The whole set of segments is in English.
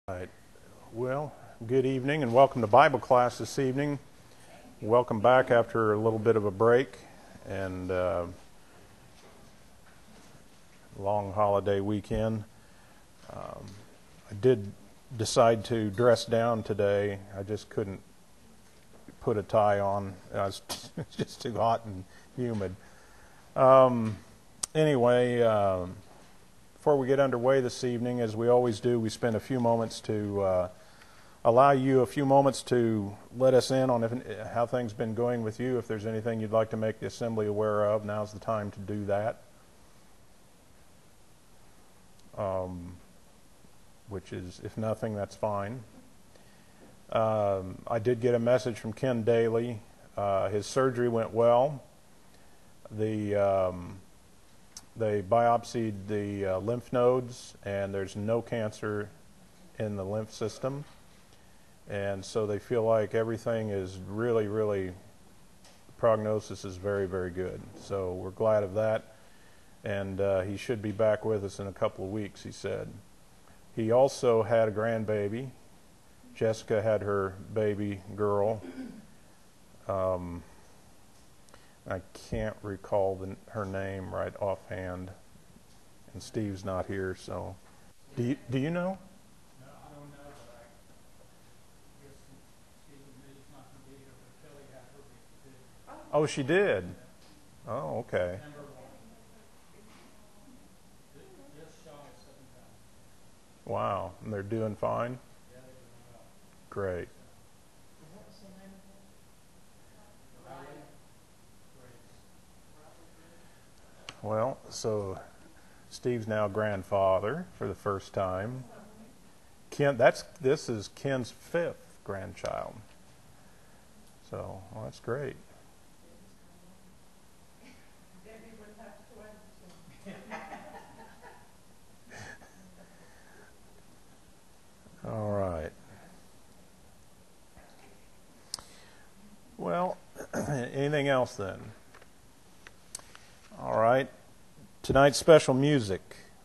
Right. Well, good evening and welcome to Bible class this evening. Welcome back after a little bit of a break and long holiday weekend. I did decide to dress down today. I just couldn't put a tie on. It's just too hot and humid. Anyway, before we get underway this evening, as we always do, we spend a few moments to allow you a few moments to let us in on how things have been going with you. If there's anything you'd like to make the assembly aware of, now's the time to do that. Which is, if nothing, that's fine. I did get a message from Ken Daly. His surgery went well. They biopsied the lymph nodes, and there's no cancer in the lymph system. And so they feel like everything is the prognosis is very, very good. So we're glad of that. And he should be back with us in a couple of weeks, he said. He also had a grandbaby. Jessica had her baby girl. I can't recall her name right offhand, and Steve's not here, so do you know? No, I don't know, but I guess Steve and Mitch's not going to be here, but Kelly had her baby too. Oh, she did. Oh, okay. Number one. Just shy of 7,000. Wow, and they're doing fine. Yeah, they're doing well. Great. What was the name of it? Riley Grace. Well, so Steve's now grandfather for the first time. This is Ken's 5th grandchild. So, well, that's great. Debbie would have to All right. Well, anything else then? All right. Tonight's special music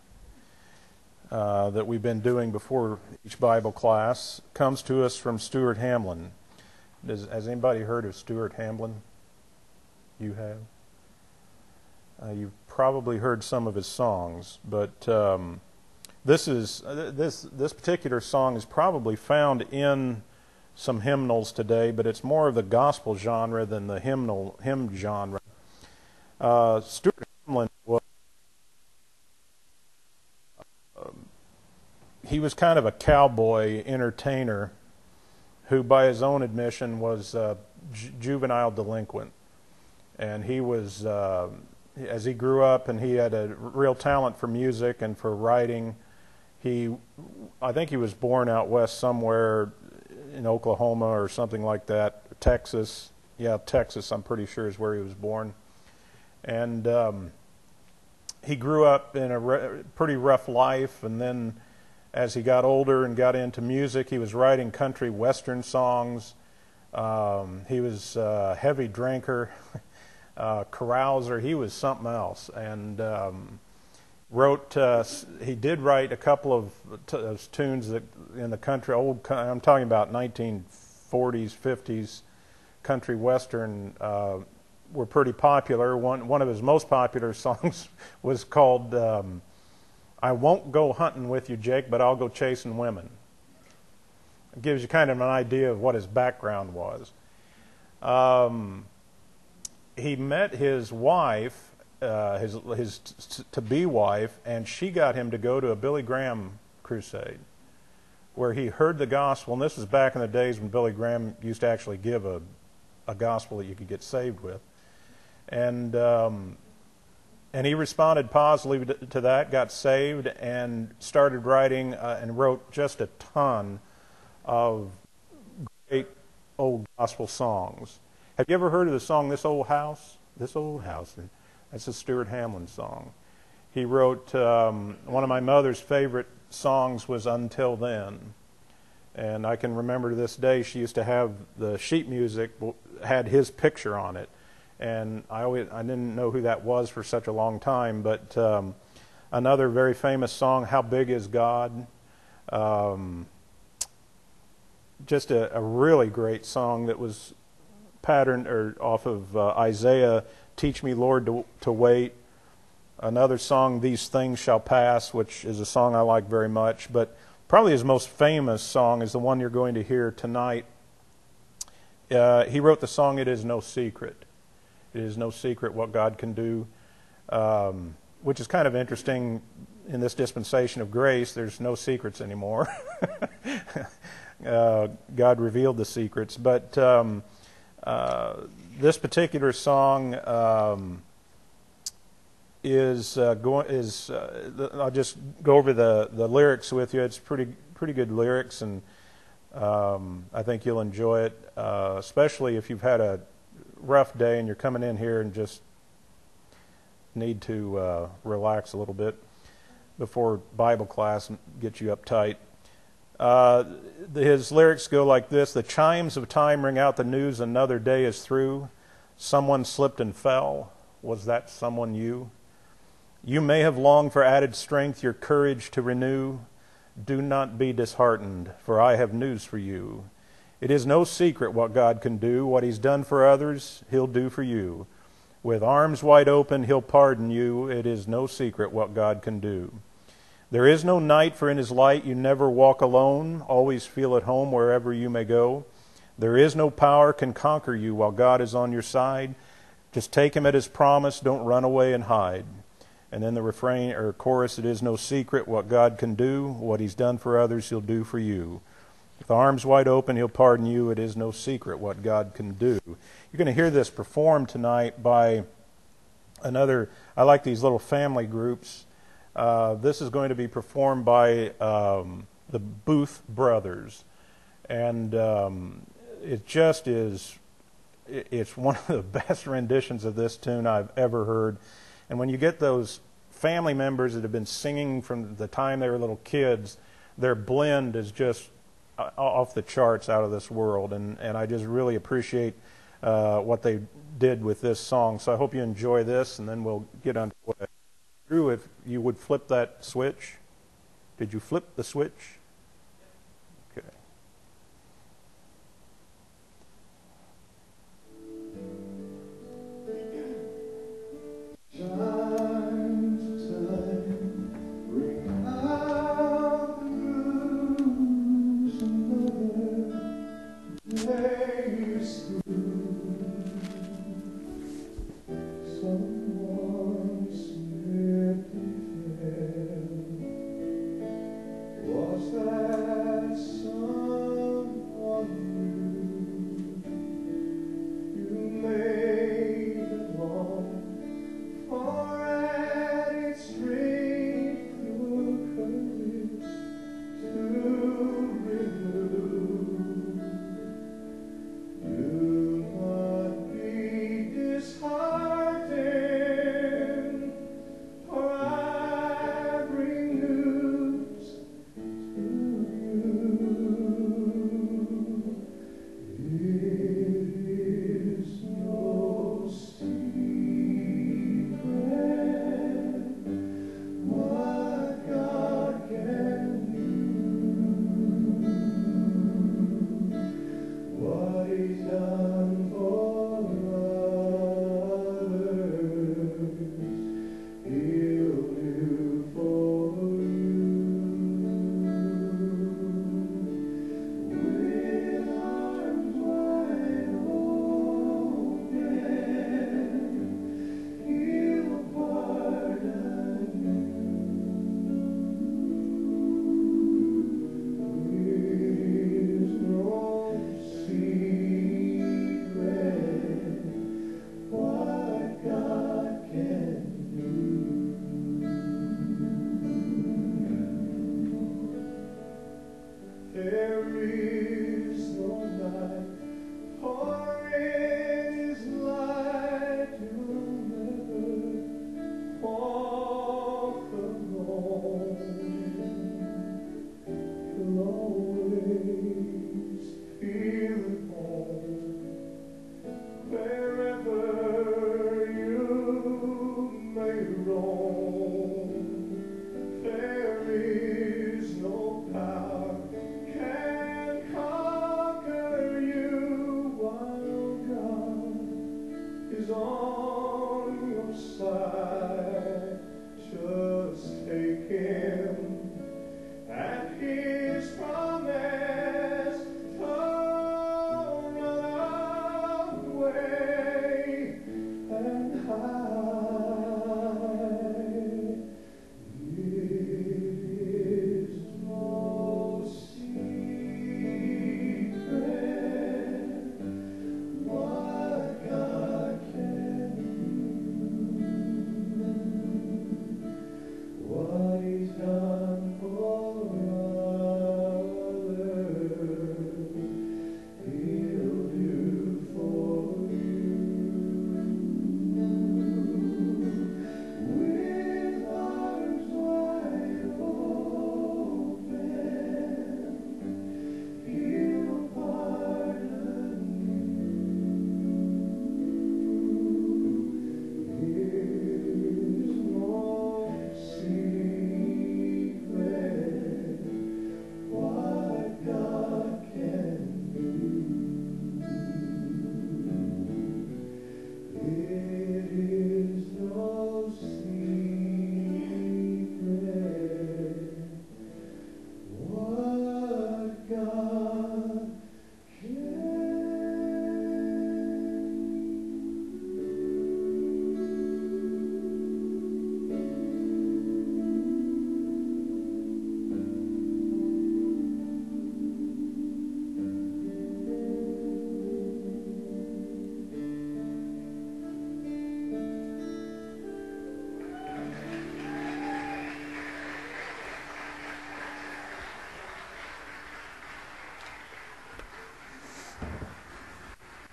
that we've been doing before each Bible class comes to us from Stuart Hamblin. Has anybody heard of Stuart Hamblin? You have? You've probably heard some of his songs, but this particular song is probably found in some hymnals today, but it's more of the gospel genre than the hymn genre. Stuart Hamblin he was kind of a cowboy entertainer who, by his own admission, was a juvenile delinquent. And he was, as he grew up, and he had a real talent for music and for writing. I think he was born out west somewhere in Oklahoma or something like that. Texas. Yeah, Texas, I'm pretty sure, is where he was born. And he grew up in a pretty rough life, and then as he got older and got into music, he was writing country western songs. He was a heavy drinker, carouser. He was something else. And he did write a couple of tunes that in the country, I'm talking about 1940s, 50s country western, were pretty popular. One of his most popular songs was called I Won't Go Hunting With You, Jake, but I'll Go Chasing Women. It gives you kind of an idea of what his background was. He met his wife, his to-be wife, and she got him to go to a Billy Graham crusade where he heard the gospel. And this was back in the days when Billy Graham used to actually give a gospel that you could get saved with. And he responded positively to that, got saved, and started writing and wrote just a ton of great old gospel songs. Have you ever heard of the song "This Old House"? This Old House. That's a Stuart Hamblin song. He wrote one of my mother's favorite songs was "Until Then," and I can remember to this day she used to have the sheet music had his picture on it. And I didn't know who that was for such a long time, but another very famous song, "How Big Is God?" just a really great song that was patterned or off of Isaiah, "Teach Me, Lord, to wait." Another song, "These Things Shall Pass," which is a song I like very much. But probably his most famous song is the one you're going to hear tonight. He wrote the song, "It Is No Secret." It is no secret what God can do, which is kind of interesting in this dispensation of grace. There's no secrets anymore. God revealed the secrets. But this particular song I'll just go over the lyrics with you. It's pretty good lyrics, and I think you'll enjoy it, especially if you've had a rough day and you're coming in here and just need to relax a little bit before Bible class and get you uptight. His lyrics go like this: "The chimes of time ring out the news, another day is through. Someone slipped and fell. Was that someone you? You may have longed for added strength, your courage to renew. Do not be disheartened, for I have news for you. It is no secret what God can do. What He's done for others, He'll do for you. With arms wide open, He'll pardon you. It is no secret what God can do. There is no night, for in His light you never walk alone. Always feel at home wherever you may go. There is no power can conquer you while God is on your side. Just take Him at His promise. Don't run away and hide." And then the refrain or chorus, "It is no secret what God can do. What He's done for others, He'll do for you. With arms wide open, He'll pardon you. It is no secret what God can do." You're going to hear this performed tonight by another. I like these little family groups. This is going to be performed by the Booth Brothers. And it just is, it's one of the best renditions of this tune I've ever heard. And when you get those family members that have been singing from the time they were little kids, their blend is just off the charts, out of this world. And I just really appreciate what they did with this song. So I hope you enjoy this, and then we'll get underway. Drew, if you would flip that switch. Did you flip the switch? Okay. There is no power can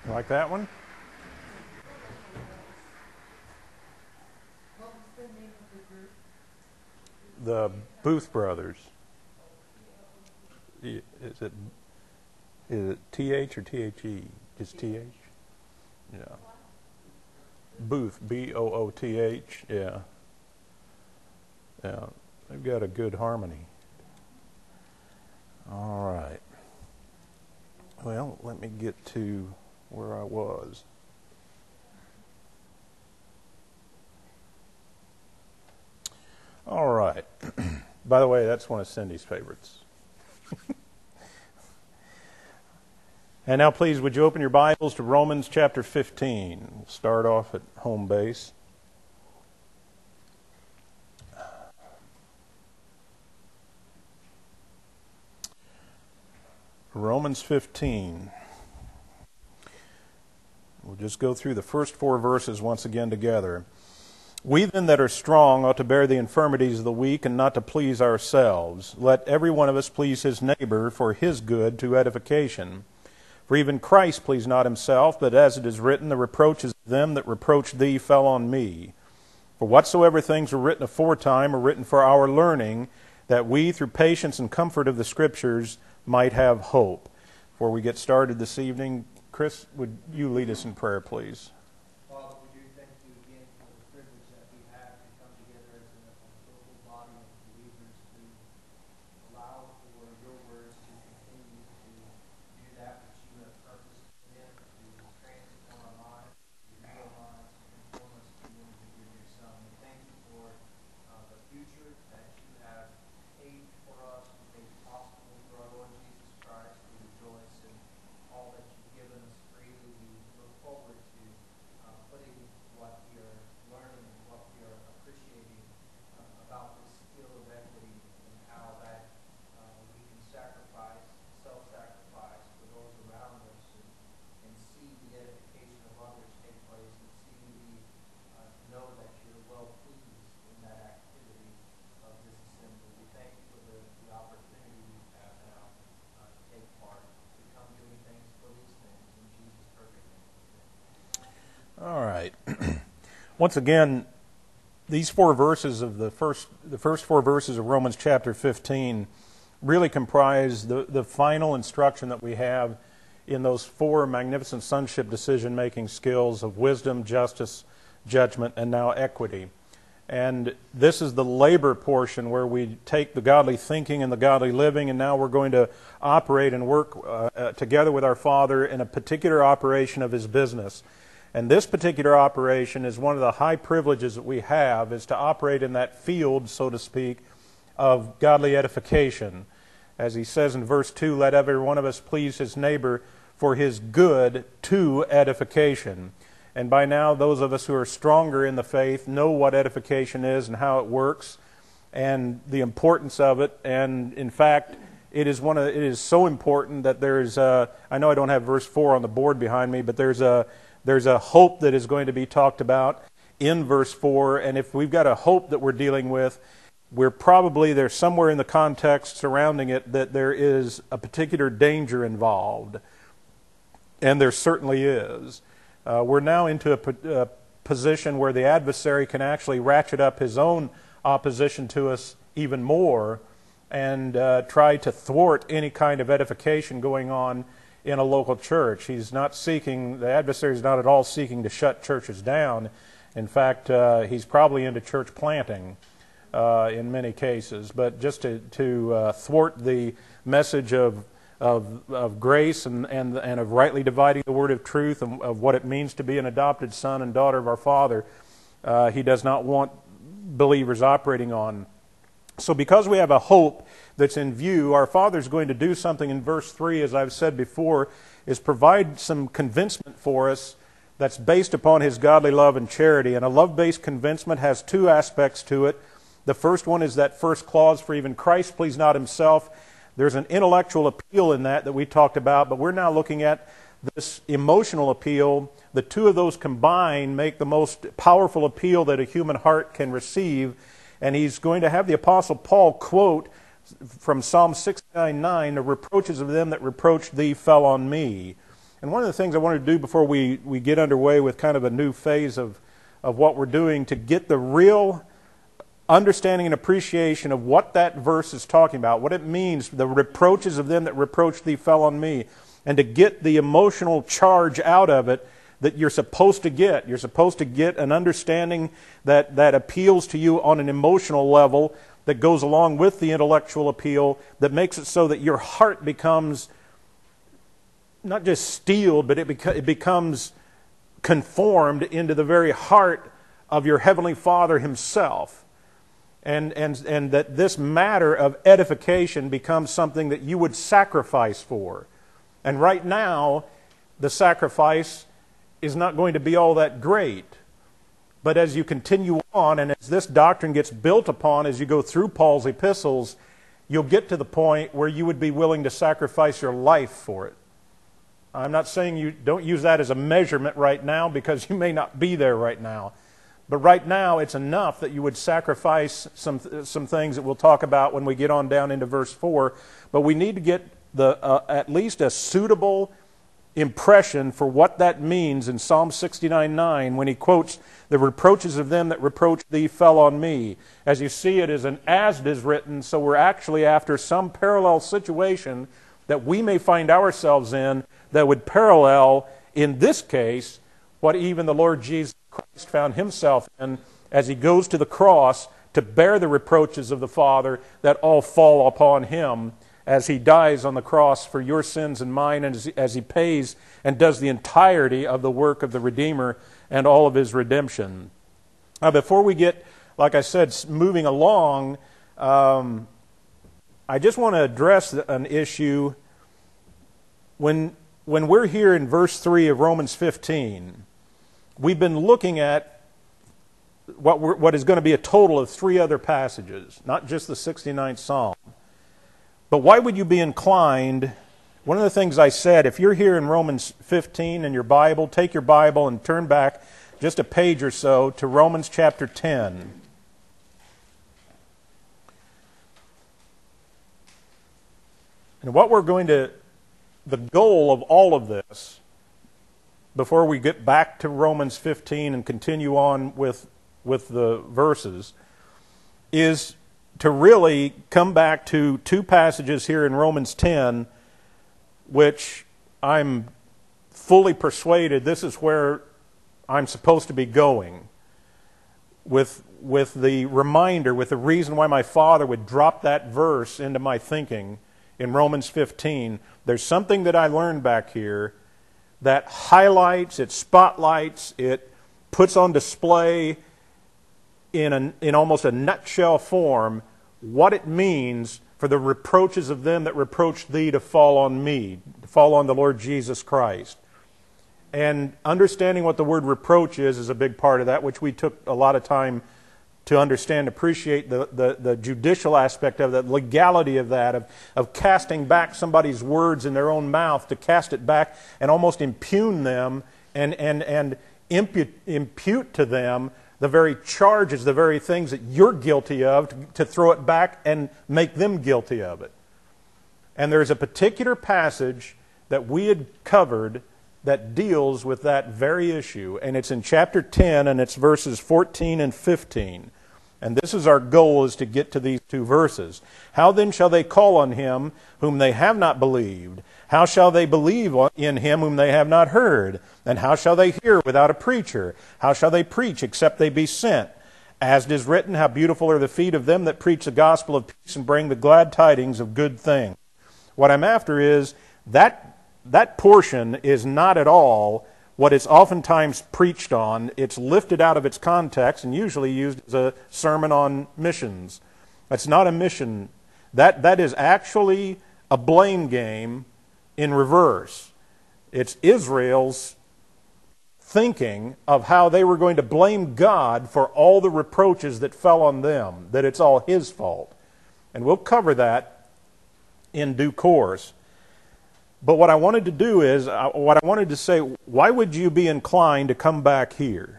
You like that one? What was the name of the group? The Booth Brothers. Is it TH or THE? Just TH? Yeah. Booth, B-O-O-T-H. Yeah. Yeah. They've got a good harmony. All right. Well, let me get to where I was. All right. By the way, that's one of Cindy's favorites. And now, please, would you open your Bibles to Romans chapter 15? We'll start off at home base. Romans 15. We'll just go through the first 4 verses once again together. We then that are strong ought to bear the infirmities of the weak and not to please ourselves. Let every one of us please his neighbor for his good to edification. For even Christ pleased not himself, but as it is written, the reproaches of them that reproached thee fell on me. For whatsoever things were written aforetime are written for our learning, that we through patience and comfort of the Scriptures might have hope. Before we get started this evening, Chris, would you lead us in prayer, please? Father, we do thank you again for the privilege that we have to come together as a local body of believers to allow for your words to continue to do that which you have purposed for them, to transform our lives, to renew our minds, to conform us to the image of your dear Son. We thank you for the future that you have paved for us, made possible through our Lord Jesus Christ. We rejoice in all that you've given us freely. We look forward to putting what we are learning and what we are appreciating about this skill of equity and how that we can sacrifice, self-sacrifice for those around us and see the edification of others take place and see the know that you're well pleased in that activity of this assembly. We thank you for the opportunity we have now to take part, to come doing things for these things in Jesus' perfect name. All right. Once again, these 4 verses of the first 4 verses of Romans chapter 15 really comprise the final instruction that we have in those 4 magnificent sonship decision-making skills of wisdom, justice, judgment, and now equity. And this is the labor portion where we take the godly thinking and the godly living, and now we're going to operate and work together with our Father in a particular operation of His business. And this particular operation is one of the high privileges that we have, is to operate in that field, so to speak, of godly edification. As he says in verse 2, let every one of us please his neighbor for his good to edification. And by now, those of us who are stronger in the faith know what edification is and how it works and the importance of it. And in fact, it is so important that there's I know I don't have verse 4 on the board behind me, but there's a hope that is going to be talked about in verse 4. And if we've got a hope that we're dealing with, there's somewhere in the context surrounding it that there is a particular danger involved. And there certainly is. We're now into a position where the adversary can actually ratchet up his own opposition to us even more and try to thwart any kind of edification going on in a local church. The adversary is not at all seeking to shut churches down. In fact, he's probably into church planting in many cases. But just to thwart the message of grace and of rightly dividing the word of truth and of what it means to be an adopted son and daughter of our Father, he does not want believers operating on. So because we have a hope that's in view, our Father's going to do something in verse 3, as I've said before, is provide some convincement for us that's based upon His godly love and charity. And a love-based convincement has 2 aspects to it. The first one is that first clause, for even Christ pleased not Himself. There's an intellectual appeal in that we talked about, but we're now looking at this emotional appeal. The 2 of those combined make the most powerful appeal that a human heart can receive. And he's going to have the Apostle Paul quote from Psalm 69:9, the reproaches of them that reproached thee fell on me. And one of the things I wanted to do before we get underway with kind of a new phase of what we're doing, to get the real understanding and appreciation of what that verse is talking about, what it means, the reproaches of them that reproached thee fell on me, and to get the emotional charge out of it that you're supposed to get. You're supposed to get an understanding that appeals to you on an emotional level, that goes along with the intellectual appeal, that makes it so that your heart becomes not just steeled, but it becomes conformed into the very heart of your Heavenly Father Himself. And that this matter of edification becomes something that you would sacrifice for. And right now, the sacrifice is not going to be all that great. But as you continue on, and as this doctrine gets built upon as you go through Paul's epistles, you'll get to the point where you would be willing to sacrifice your life for it. I'm not saying you don't use that as a measurement right now, because you may not be there right now. But right now, it's enough that you would sacrifice some things that we'll talk about when we get on down into verse 4. But we need to get at least a suitable impression for what that means in Psalm 69:9 when he quotes, "The reproaches of them that reproached thee fell on me." As you see, it is an "as it is written," so we're actually after some parallel situation that we may find ourselves in that would parallel, in this case, what even the Lord Jesus Christ found Himself in as He goes to the cross to bear the reproaches of the Father that all fall upon Him as He dies on the cross for your sins and mine, and as He pays and does the entirety of the work of the Redeemer and all of His redemption. Now, before we get, like I said, moving along, I just want to address an issue. When we're here in verse 3 of Romans 15, we've been looking at what is going to be a total of 3 other passages, not just the 69th Psalm. But why would you be inclined? One of the things I said, if you're here in Romans 15 in your Bible, take your Bible and turn back just a page or so to Romans chapter 10. And what we're going to, the goal of all of this, before we get back to Romans 15 and continue on with the verses, is to really come back to 2 passages here in Romans 10, which I'm fully persuaded this is where I'm supposed to be going, with the reminder, with the reason why my father would drop that verse into my thinking in Romans 15. There's something that I learned back here that highlights, it spotlights, it puts on display in almost a nutshell form what it means for the reproaches of them that reproached thee to fall on me, to fall on the Lord Jesus Christ. And understanding what the word reproach is a big part of that, which we took a lot of time to understand, appreciate the judicial aspect of that, legality of that, of casting back somebody's words in their own mouth, to cast it back and almost impugn them and impute to them the very charges, the very things that you're guilty of, to throw it back and make them guilty of it. And there's a particular passage that we had covered that deals with that very issue, and it's in chapter 10, and it's verses 14 and 15. And this is our goal, is to get to these 2 verses. How then shall they call on Him whom they have not believed? How shall they believe in Him whom they have not heard? And how shall they hear without a preacher? How shall they preach except they be sent? As it is written, how beautiful are the feet of them that preach the gospel of peace and bring the glad tidings of good things. What I'm after is that portion is not at all what it's oftentimes preached on. It's lifted out of its context and usually used as a sermon on missions. That's not a mission. That is actually a blame game in reverse. It's Israel's thinking of how they were going to blame God for all the reproaches that fell on them, that it's all His fault. And we'll cover that in due course. But what I wanted to do is, what I wanted to say, why would you be inclined to come back here?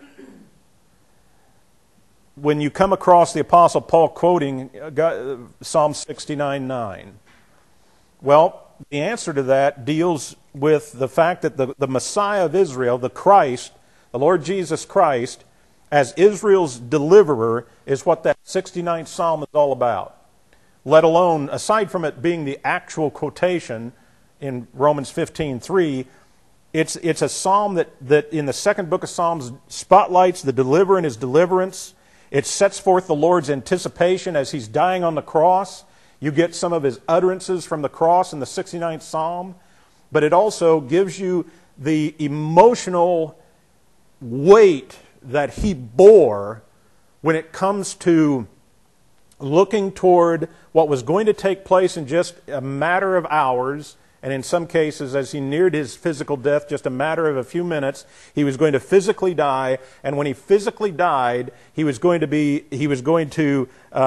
When you come across the Apostle Paul quoting Psalm 69:9. Well, the answer to that deals with the fact that the Messiah of Israel, the Christ, the Lord Jesus Christ, as Israel's deliverer, is what that 69th Psalm is all about. Let alone, aside from it being the actual quotation in Romans 15:3, it's a psalm that in the second book of Psalms spotlights the deliverer and his deliverance. It sets forth the Lord's anticipation as he's dying on the cross. You get some of his utterances from the cross in the 69th Psalm, but it also gives you the emotional weight that he bore when it comes to looking toward what was going to take place in just a matter of hours, and in some cases, as he neared his physical death, just a matter of a few minutes, he was going to physically die. And when he physically died, he was going to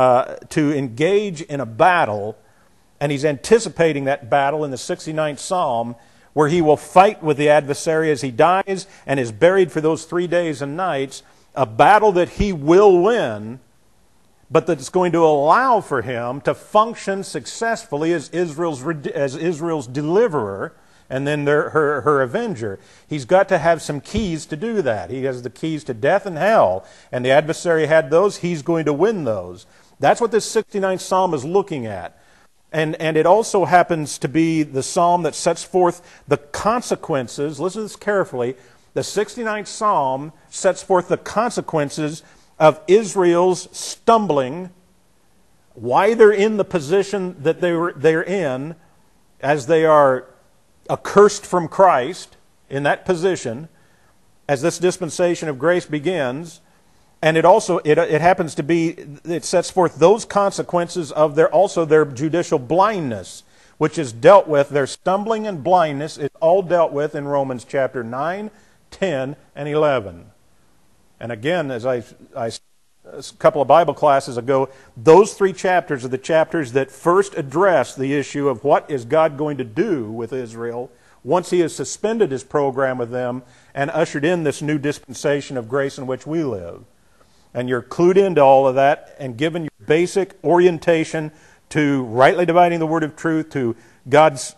engage in a battle, and he's anticipating that battle in the 69th Psalm, where he will fight with the adversary as he dies and is buried for those 3 days and nights. A battle that he will win, but that's going to allow for him to function successfully as Israel's deliverer and then her avenger. He's got to have some keys to do that. He has the keys to death and hell, and the adversary had those. He's going to win those. That's what this 69th Psalm is looking at. And it also happens to be the psalm that sets forth the consequences. Listen to this carefully. The 69th Psalm sets forth the consequences of Israel's stumbling, why they're in the position that they're in, as they are accursed from Christ in that position, as this dispensation of grace begins. And it also it happens to be, it sets forth those consequences of their judicial blindness, which is dealt with. Their stumbling and blindness is all dealt with in Romans chapter 9, 10, and 11. And again, as a couple of Bible classes ago, those 3 chapters are the chapters that first address the issue of what is God going to do with Israel once he has suspended his program with them and ushered in this new dispensation of grace in which we live. And you're clued into all of that and given your basic orientation to rightly dividing the word of truth, to God's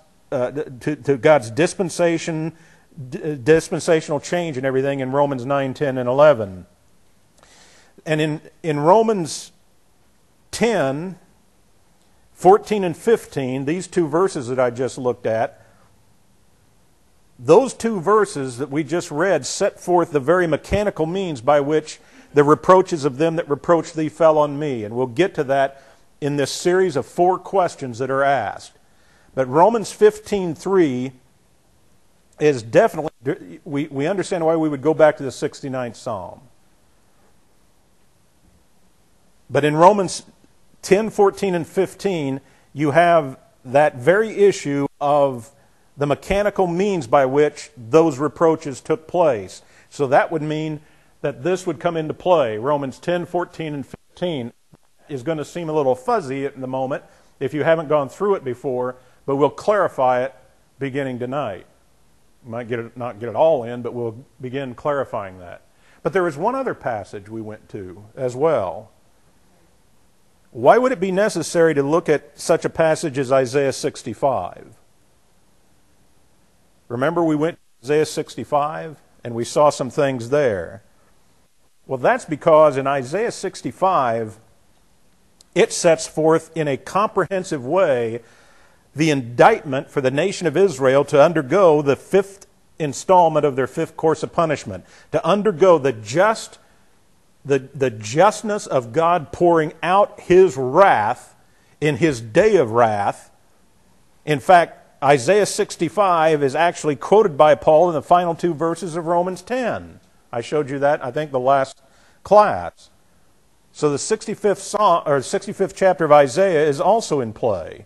dispensational change and everything in Romans 9, 10, and 11. And in Romans 10, 14 and 15, these 2 verses that I just looked at, those 2 verses that we just read set forth the very mechanical means by which the reproaches of them that reproach thee fell on me. And we'll get to that in this series of 4 questions that are asked. But Romans 15:3 is definitely, we understand why we would go back to the 69th Psalm. But in Romans 10, 14, and 15, you have that very issue of the mechanical means by which those reproaches took place. So that would mean that this would come into play. Romans 10, 14, and 15 is going to seem a little fuzzy at the moment if you haven't gone through it before, but we'll clarify it beginning tonight. We might not get it all in, but we'll begin clarifying that. But there is one other passage we went to as well. Why would it be necessary to look at such a passage as Isaiah 65? Remember we went to Isaiah 65 and we saw some things there. Well, that's because in Isaiah 65, it sets forth in a comprehensive way the indictment for the nation of Israel to undergo the 5th installment of their 5th course of punishment, to undergo the justness of God pouring out his wrath in his day of wrath. In fact, Isaiah 65 is actually quoted by Paul in the final 2 verses of Romans 10. I showed you that, I think, the last class. So the 65th chapter of Isaiah is also in play.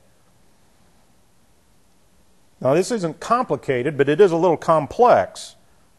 Now, this isn't complicated, but it is a little complex.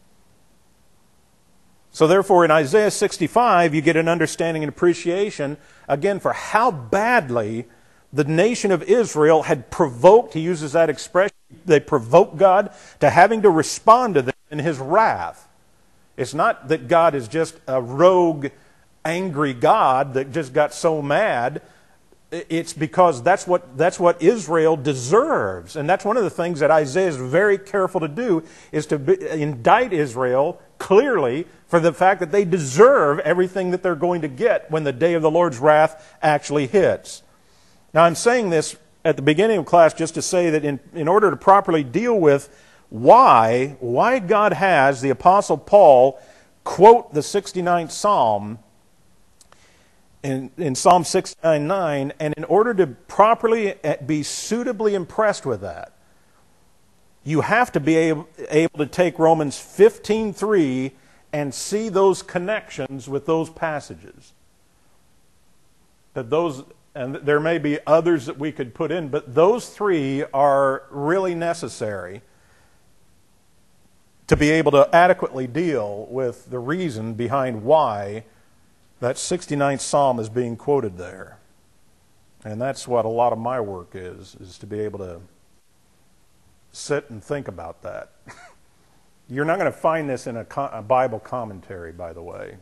So therefore, in Isaiah 65, you get an understanding and appreciation, again, for how badly the nation of Israel had provoked, he uses that expression, they provoked God to having to respond to them in his wrath. It's not that God is just a rogue, angry God that just got so mad. it's because that's what Israel deserves. And that's one of the things that Isaiah is very careful to do, is to indict Israel clearly for the fact that they deserve everything that they're going to get when the day of the Lord's wrath actually hits. Now, I'm saying this at the beginning of class just to say that in order to properly deal with why God has the Apostle Paul quote the 69th Psalm in Psalm 69:9, and in order to properly be suitably impressed with that, you have to be able to take Romans 15:3 and see those connections with those passages. And there may be others that we could put in, but those three are really necessary to be able to adequately deal with the reason behind why that 69th Psalm is being quoted there. And that's what a lot of my work is to be able to sit and think about that. You're not going to find this in a Bible commentary, by the way.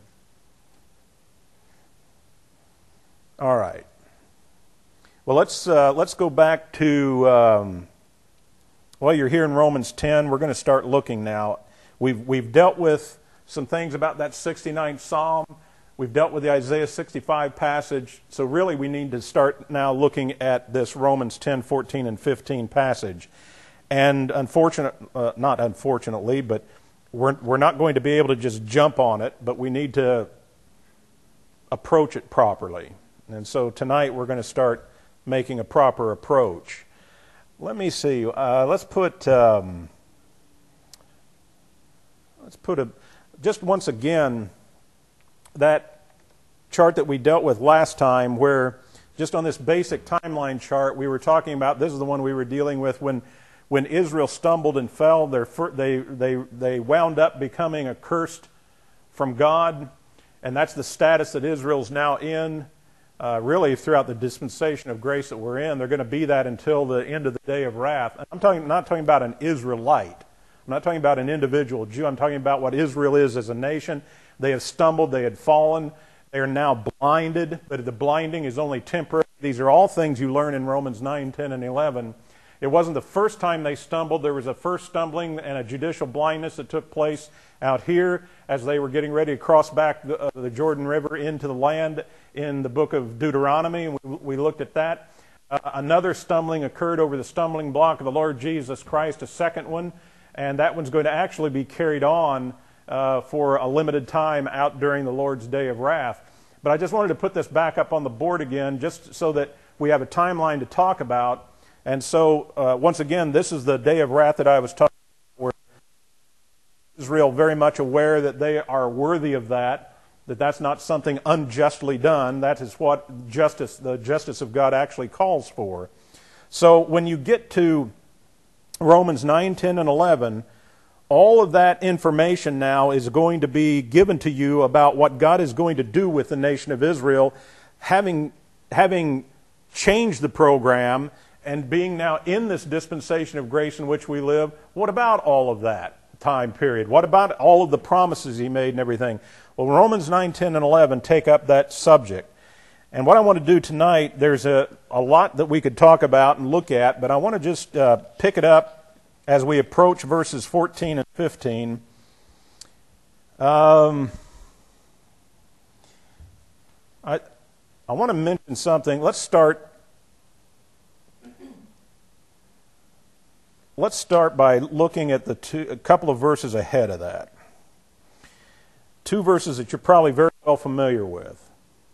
All right. Well, let's go back to, you're here in Romans 10. We're going to start looking now. We've dealt with some things about that 69th Psalm. We've dealt with the Isaiah 65 passage, so really we need to start now looking at this Romans 10, 14, and 15 passage. And not unfortunately, but we're not going to be able to just jump on it, but we need to approach it properly. And so tonight we're going to start making a proper approach. Let me see. Let's put just once again, that chart that we dealt with last time, where just on this basic timeline chart we were talking about, this is the one we were dealing with when Israel stumbled and fell. They wound up becoming accursed from God, and that's the status that Israel's now in. Really, throughout the dispensation of grace that we're in, they're going to be that until the end of the day of wrath. And I'm not talking about an Israelite. I'm not talking about an individual Jew. I'm talking about what Israel is as a nation. They have stumbled. They had fallen. They are now blinded, but the blinding is only temporary. These are all things you learn in Romans 9, 10, and 11. It wasn't the first time they stumbled. There was a first stumbling and a judicial blindness that took place out here as they were getting ready to cross back the Jordan River into the land in the book of Deuteronomy. We looked at that. Another stumbling occurred over the stumbling block of the Lord Jesus Christ, a second one, and that one's going to actually be carried on for a limited time out during the Lord's day of wrath. But I just wanted to put this back up on the board again just so that we have a timeline to talk about. And so, once again, this is the day of wrath that I was talking about, where Israel very much aware that they are worthy of that's not something unjustly done. That is what the justice of God actually calls for. So when you get to Romans 9, 10, and 11, all of that information now is going to be given to you about what God is going to do with the nation of Israel, having changed the program and being now in this dispensation of grace in which we live. What about all of that time period? What about all of the promises he made and everything? Well, Romans 9, 10, and 11 take up that subject. And what I want to do tonight, there's a lot that we could talk about and look at, but I want to just pick it up as we approach verses 14 and 15. I want to mention something. Let's start by looking at a couple of verses ahead of that. Two verses that you're probably very well familiar with.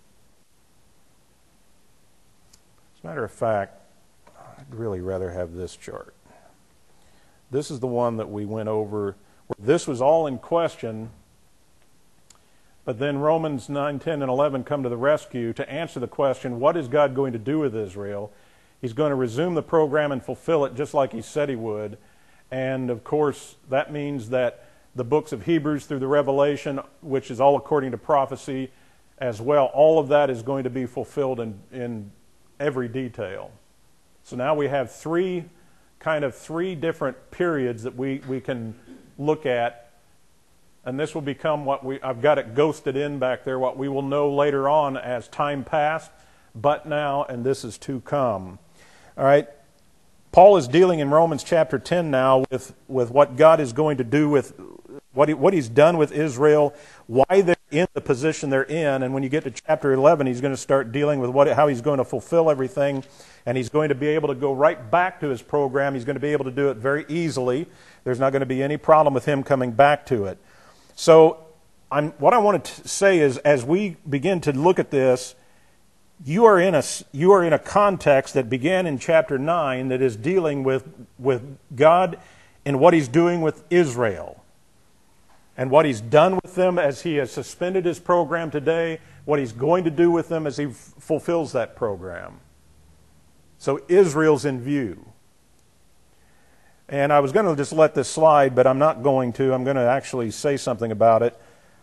As a matter of fact, I'd really rather have this chart. This is the one that we went over, where this was all in question, but then Romans 9, 10, and 11 come to the rescue to answer the question, what is God going to do with Israel? He's going to resume the program and fulfill it just like he said he would. And, of course, that means that the books of Hebrews through the Revelation, which is all according to prophecy as well, all of that is going to be fulfilled in every detail. So now we have three different periods that we can look at, and this will become I've got it ghosted in back there, what we will know later on as time past. but now, and this is to come. All right. Paul is dealing in Romans chapter 10 now with what God is going to do with what he's done with Israel, why they're in the position they're in. And when you get to chapter 11, he's going to start dealing with how he's going to fulfill everything. And he's going to be able to go right back to his program. He's going to be able to do it very easily. There's not going to be any problem with him coming back to it. So what I want to say is, as we begin to look at this, you are in a context that began in chapter 9 that is dealing with God and what he's doing with Israel and what he's done with them as he has suspended his program today, what he's going to do with them as he fulfills that program. So Israel's in view. And I was going to just let this slide, but I'm not going to. I'm going to actually say something about it.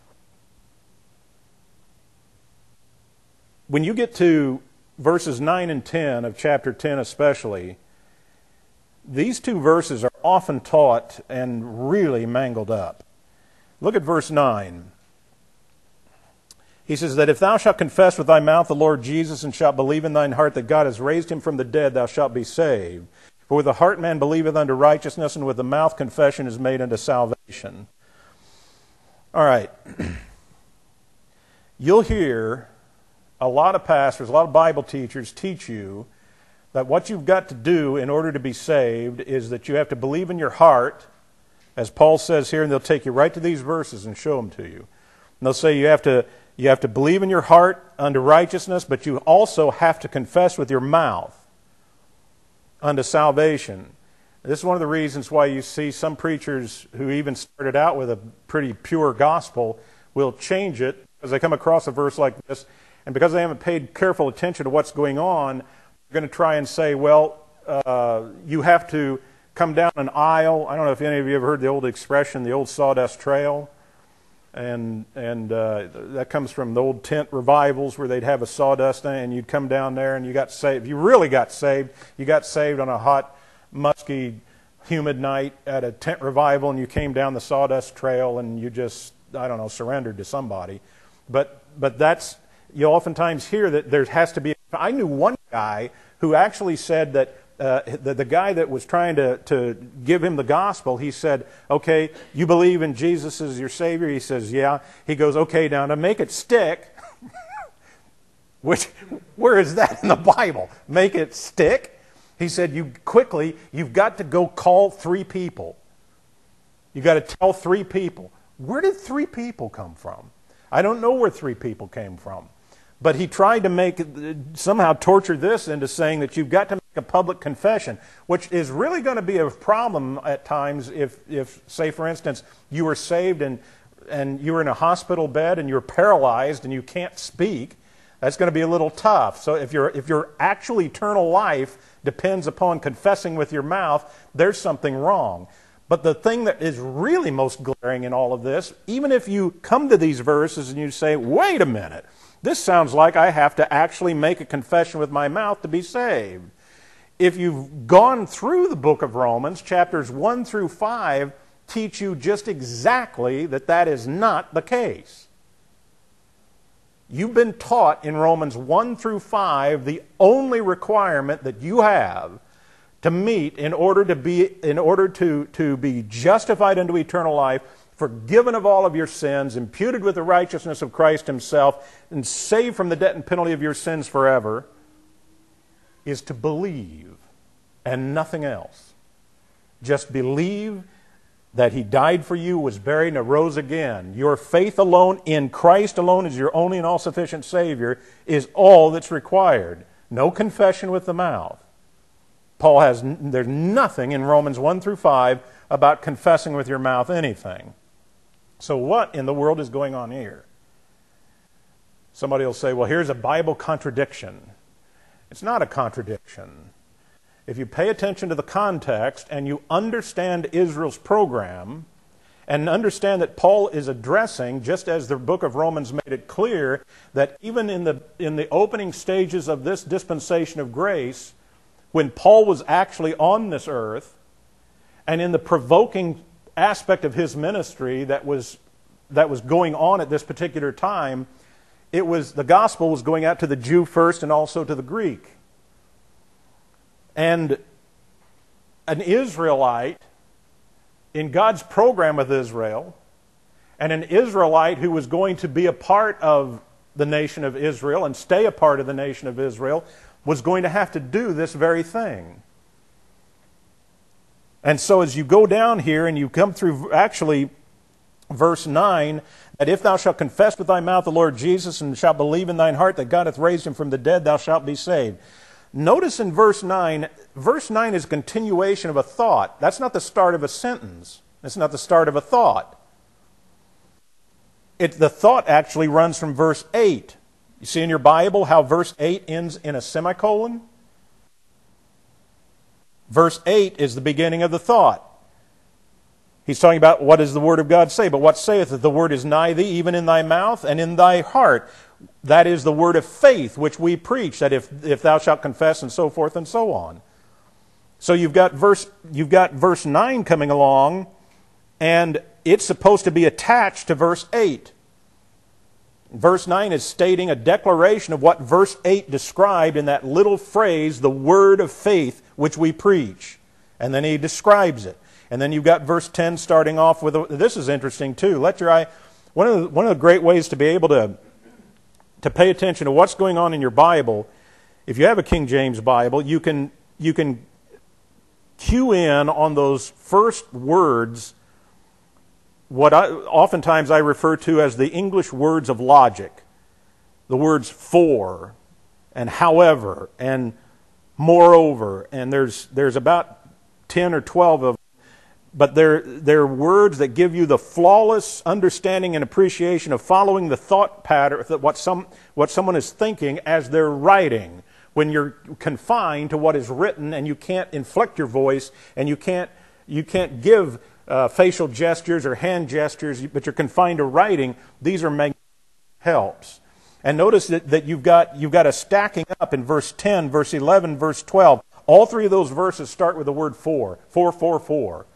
When you get to verses 9 and 10 of chapter 10 especially, these two verses are often taught and really mangled up. Look at verse 9. He says that if thou shalt confess with thy mouth the Lord Jesus and shalt believe in thine heart that God has raised him from the dead, thou shalt be saved. For with the heart man believeth unto righteousness, and with the mouth confession is made unto salvation. All right. You'll hear a lot of pastors, a lot of Bible teachers teach you that what you've got to do in order to be saved is that you have to believe in your heart, as Paul says here, and they'll take you right to these verses and show them to you. And they'll say you have to believe in your heart unto righteousness, but you also have to confess with your mouth unto salvation. This is one of the reasons why you see some preachers who even started out with a pretty pure gospel will change it because they come across a verse like this, and because they haven't paid careful attention to what's going on, they're going to try and say, well, you have to come down an aisle. I don't know if any of you ever heard the old expression, the old sawdust trail. And that comes from the old tent revivals where they'd have a sawdust and you'd come down there and you got saved. If you really got saved, you got saved on a hot, musky, humid night at a tent revival and you came down the sawdust trail and you just, I don't know, surrendered to somebody. But that's, you oftentimes hear that there has to be, I knew one guy who actually said that the guy that was trying to give him the gospel, he said, okay, you believe in Jesus as your Savior? He says, yeah. He goes, okay, now to make it stick, where is that in the Bible? Make it stick? He said, you've got to go call 3 people. You've got to tell 3 people. Where did 3 people come from? I don't know where 3 people came from. But he tried to somehow torture this into saying that you've got to make a public confession, which is really going to be a problem at times if say, for instance, you were saved and you were in a hospital bed and you're paralyzed and you can't speak. That's going to be a little tough. So if your actual eternal life depends upon confessing with your mouth, there's something wrong. But the thing that is really most glaring in all of this, even if you come to these verses and you say, wait a minute, this sounds like I have to actually make a confession with my mouth to be saved. If you've gone through the book of Romans, chapters 1 through 5 teach you just exactly that is not the case. You've been taught in Romans 1 through 5 the only requirement that you have to meet in order to be justified unto eternal life, forgiven of all of your sins, imputed with the righteousness of Christ himself, and saved from the debt and penalty of your sins forever, is to believe and nothing else. Just believe that he died for you, was buried, and arose again. Your faith alone in Christ alone as your only and all-sufficient Savior is all that's required. No confession with the mouth. There's nothing in Romans 1 through 5 about confessing with your mouth anything. So what in the world is going on here? Somebody will say, well, here's a Bible contradiction. It's not a contradiction. If you pay attention to the context and you understand Israel's program and understand that Paul is addressing, just as the book of Romans made it clear, that even in the opening stages of this dispensation of grace, when Paul was actually on this earth, and in the provoking aspect of his ministry that was going on at this particular time, the gospel was going out to the Jew first and also to the Greek. And an Israelite in God's program with Israel, and an Israelite who was going to be a part of the nation of Israel and stay a part of the nation of Israel, was going to have to do this very thing. And so as you go down here and you come through actually verse 9, that if thou shalt confess with thy mouth the Lord Jesus and shalt believe in thine heart that God hath raised him from the dead, thou shalt be saved. Notice in verse 9 is a continuation of a thought. That's not the start of a sentence. That's not the start of a thought. The thought actually runs from verse 8. You see in your Bible how verse 8 ends in a semicolon? Verse 8 is the beginning of the thought. He's talking about what does the Word of God say? But what saith it? The Word is nigh thee, even in thy mouth and in thy heart. That is the word of faith which we preach, that if thou shalt confess, and so forth and so on. So you've got verse 9 coming along, and it's supposed to be attached to verse 8. Verse 9 is stating a declaration of what verse 8 described in that little phrase, the word of faith which we preach. And then he describes it. And then you've got verse 10 starting off with, this is interesting too. One of the great ways to be able to pay attention to what's going on in your Bible, if you have a King James Bible, you can cue in on those first words what oftentimes I refer to as the English words of logic. The words for and however and moreover, and there's about 10 or 12 of them. But they're words that give you the flawless understanding and appreciation of following the thought pattern, what someone is thinking as they're writing. When you're confined to what is written and you can't inflect your voice and you can't give facial gestures or hand gestures, but you're confined to writing, these are magnificent helps. And notice that you've got a stacking up in verse 10, verse 11, verse 12. All three of those verses start with the word for. For.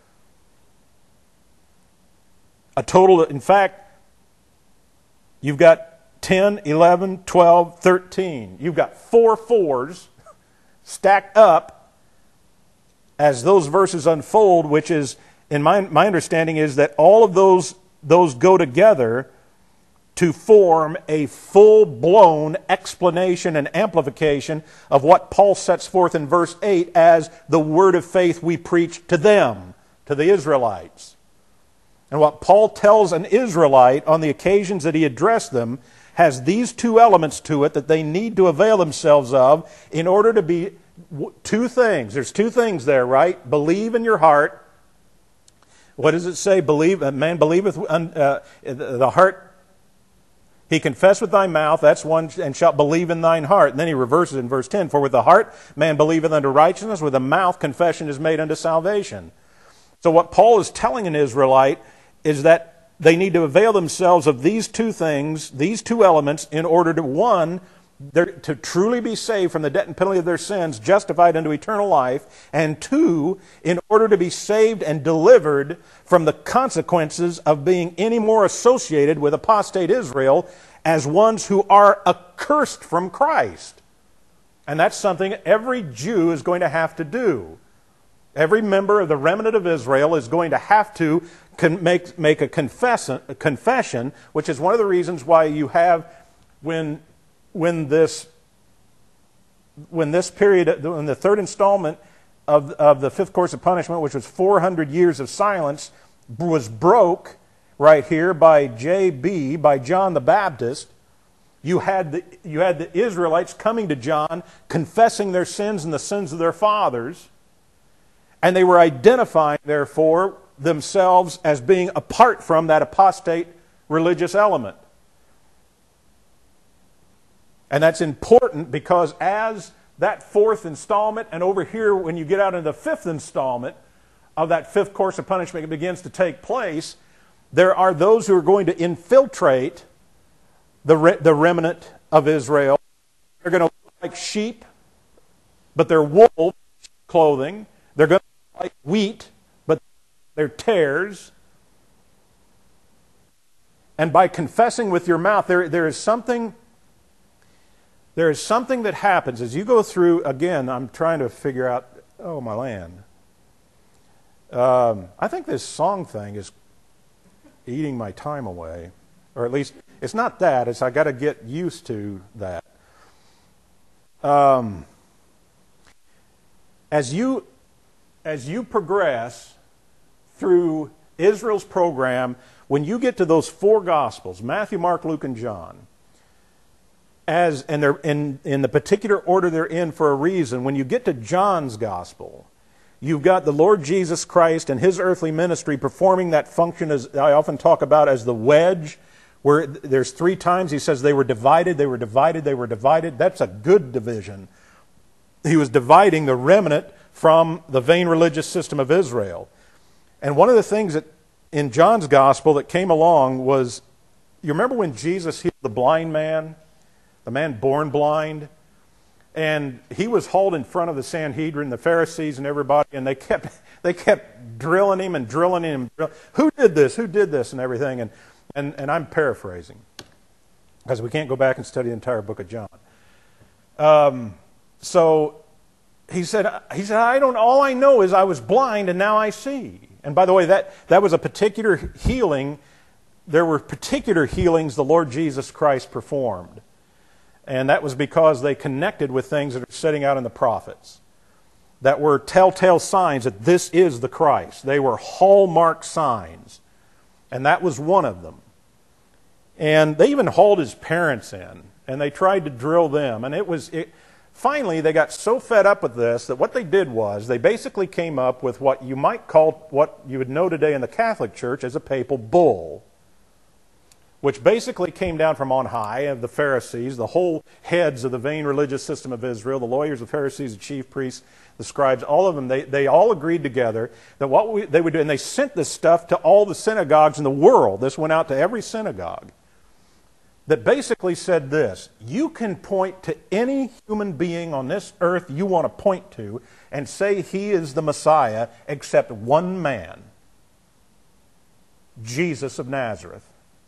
A total, in fact, you've got 10, 11, 12, 13. You've got 4 fours stacked up as those verses unfold, which is, in my understanding, is that all of those go together to form a full-blown explanation and amplification of what Paul sets forth in verse 8 as the word of faith we preach to them, to the Israelites. And what Paul tells an Israelite on the occasions that he addressed them has these two elements to it that they need to avail themselves of in order to be two things. There's two things there, right? Believe in your heart. What does it say? Believe, man believeth the heart. He confess with thy mouth, that's one, and shalt believe in thine heart. And then he reverses in verse 10. For with the heart man believeth unto righteousness, with the mouth confession is made unto salvation. So what Paul is telling an Israelite is that they need to avail themselves of these two things, these two elements, in order to, one, to truly be saved from the debt and penalty of their sins, justified unto eternal life, and two, in order to be saved and delivered from the consequences of being any more associated with apostate Israel as ones who are accursed from Christ. And that's something every Jew is going to have to do. Every member of the remnant of Israel is going to have to make a confession, which is one of the reasons why you have, when this period, when the third installment of the fifth course of punishment, which was 400 years of silence, was broke right here by J.B., by John the Baptist. You had the Israelites coming to John, confessing their sins and the sins of their fathers. And they were identifying, therefore, themselves as being apart from that apostate religious element. And that's important because as that fourth installment, and over here when you get out into the fifth installment of that fifth course of punishment begins to take place, there are those who are going to infiltrate the remnant of Israel. They're going to look like sheep, but they're wolf clothing. They're going to look like wheat, but they're tares. And by confessing with your mouth, there is something There is something that happens as you go through, again, I'm trying to figure out, oh, my land. I think this song thing is eating my time away. Or at least, it's not that, it's I got to get used to that. As you progress through Israel's program, when you get to those four Gospels, Matthew, Mark, Luke, and John, and they're in the particular order they're in for a reason, when you get to John's Gospel, you've got the Lord Jesus Christ and His earthly ministry performing that function, as I often talk about, as the wedge, where there's 3 times He says they were divided, they were divided, they were divided. That's a good division. He was dividing the remnant from the vain religious system of Israel. And one of the things that in John's Gospel that came along was, you remember when Jesus healed the blind man, the man born blind? And he was hauled in front of the Sanhedrin, the Pharisees and everybody, and they kept drilling him and drilling him. Who did this? Who did this? And everything. And I'm paraphrasing, because we can't go back and study the entire book of John. So he said, all I know is I was blind and now I see. And by the way, that was a particular healing. There were particular healings the Lord Jesus Christ performed. And that was because they connected with things that are setting out in the prophets, that were telltale signs that this is the Christ. They were hallmark signs. And that was one of them. And they even hauled His parents in, and they tried to drill them. And finally, they got so fed up with this that what they did was they basically came up with what you might call, what you would know today in the Catholic Church as a papal bull, which basically came down from on high of the Pharisees, the whole heads of the vain religious system of Israel, the lawyers, the Pharisees, the chief priests, the scribes, all of them, they all agreed together that they would do, and they sent this stuff to all the synagogues in the world. This went out to every synagogue. That basically said this: you can point to any human being on this earth you want to point to and say he is the Messiah, except one man, Jesus of Nazareth.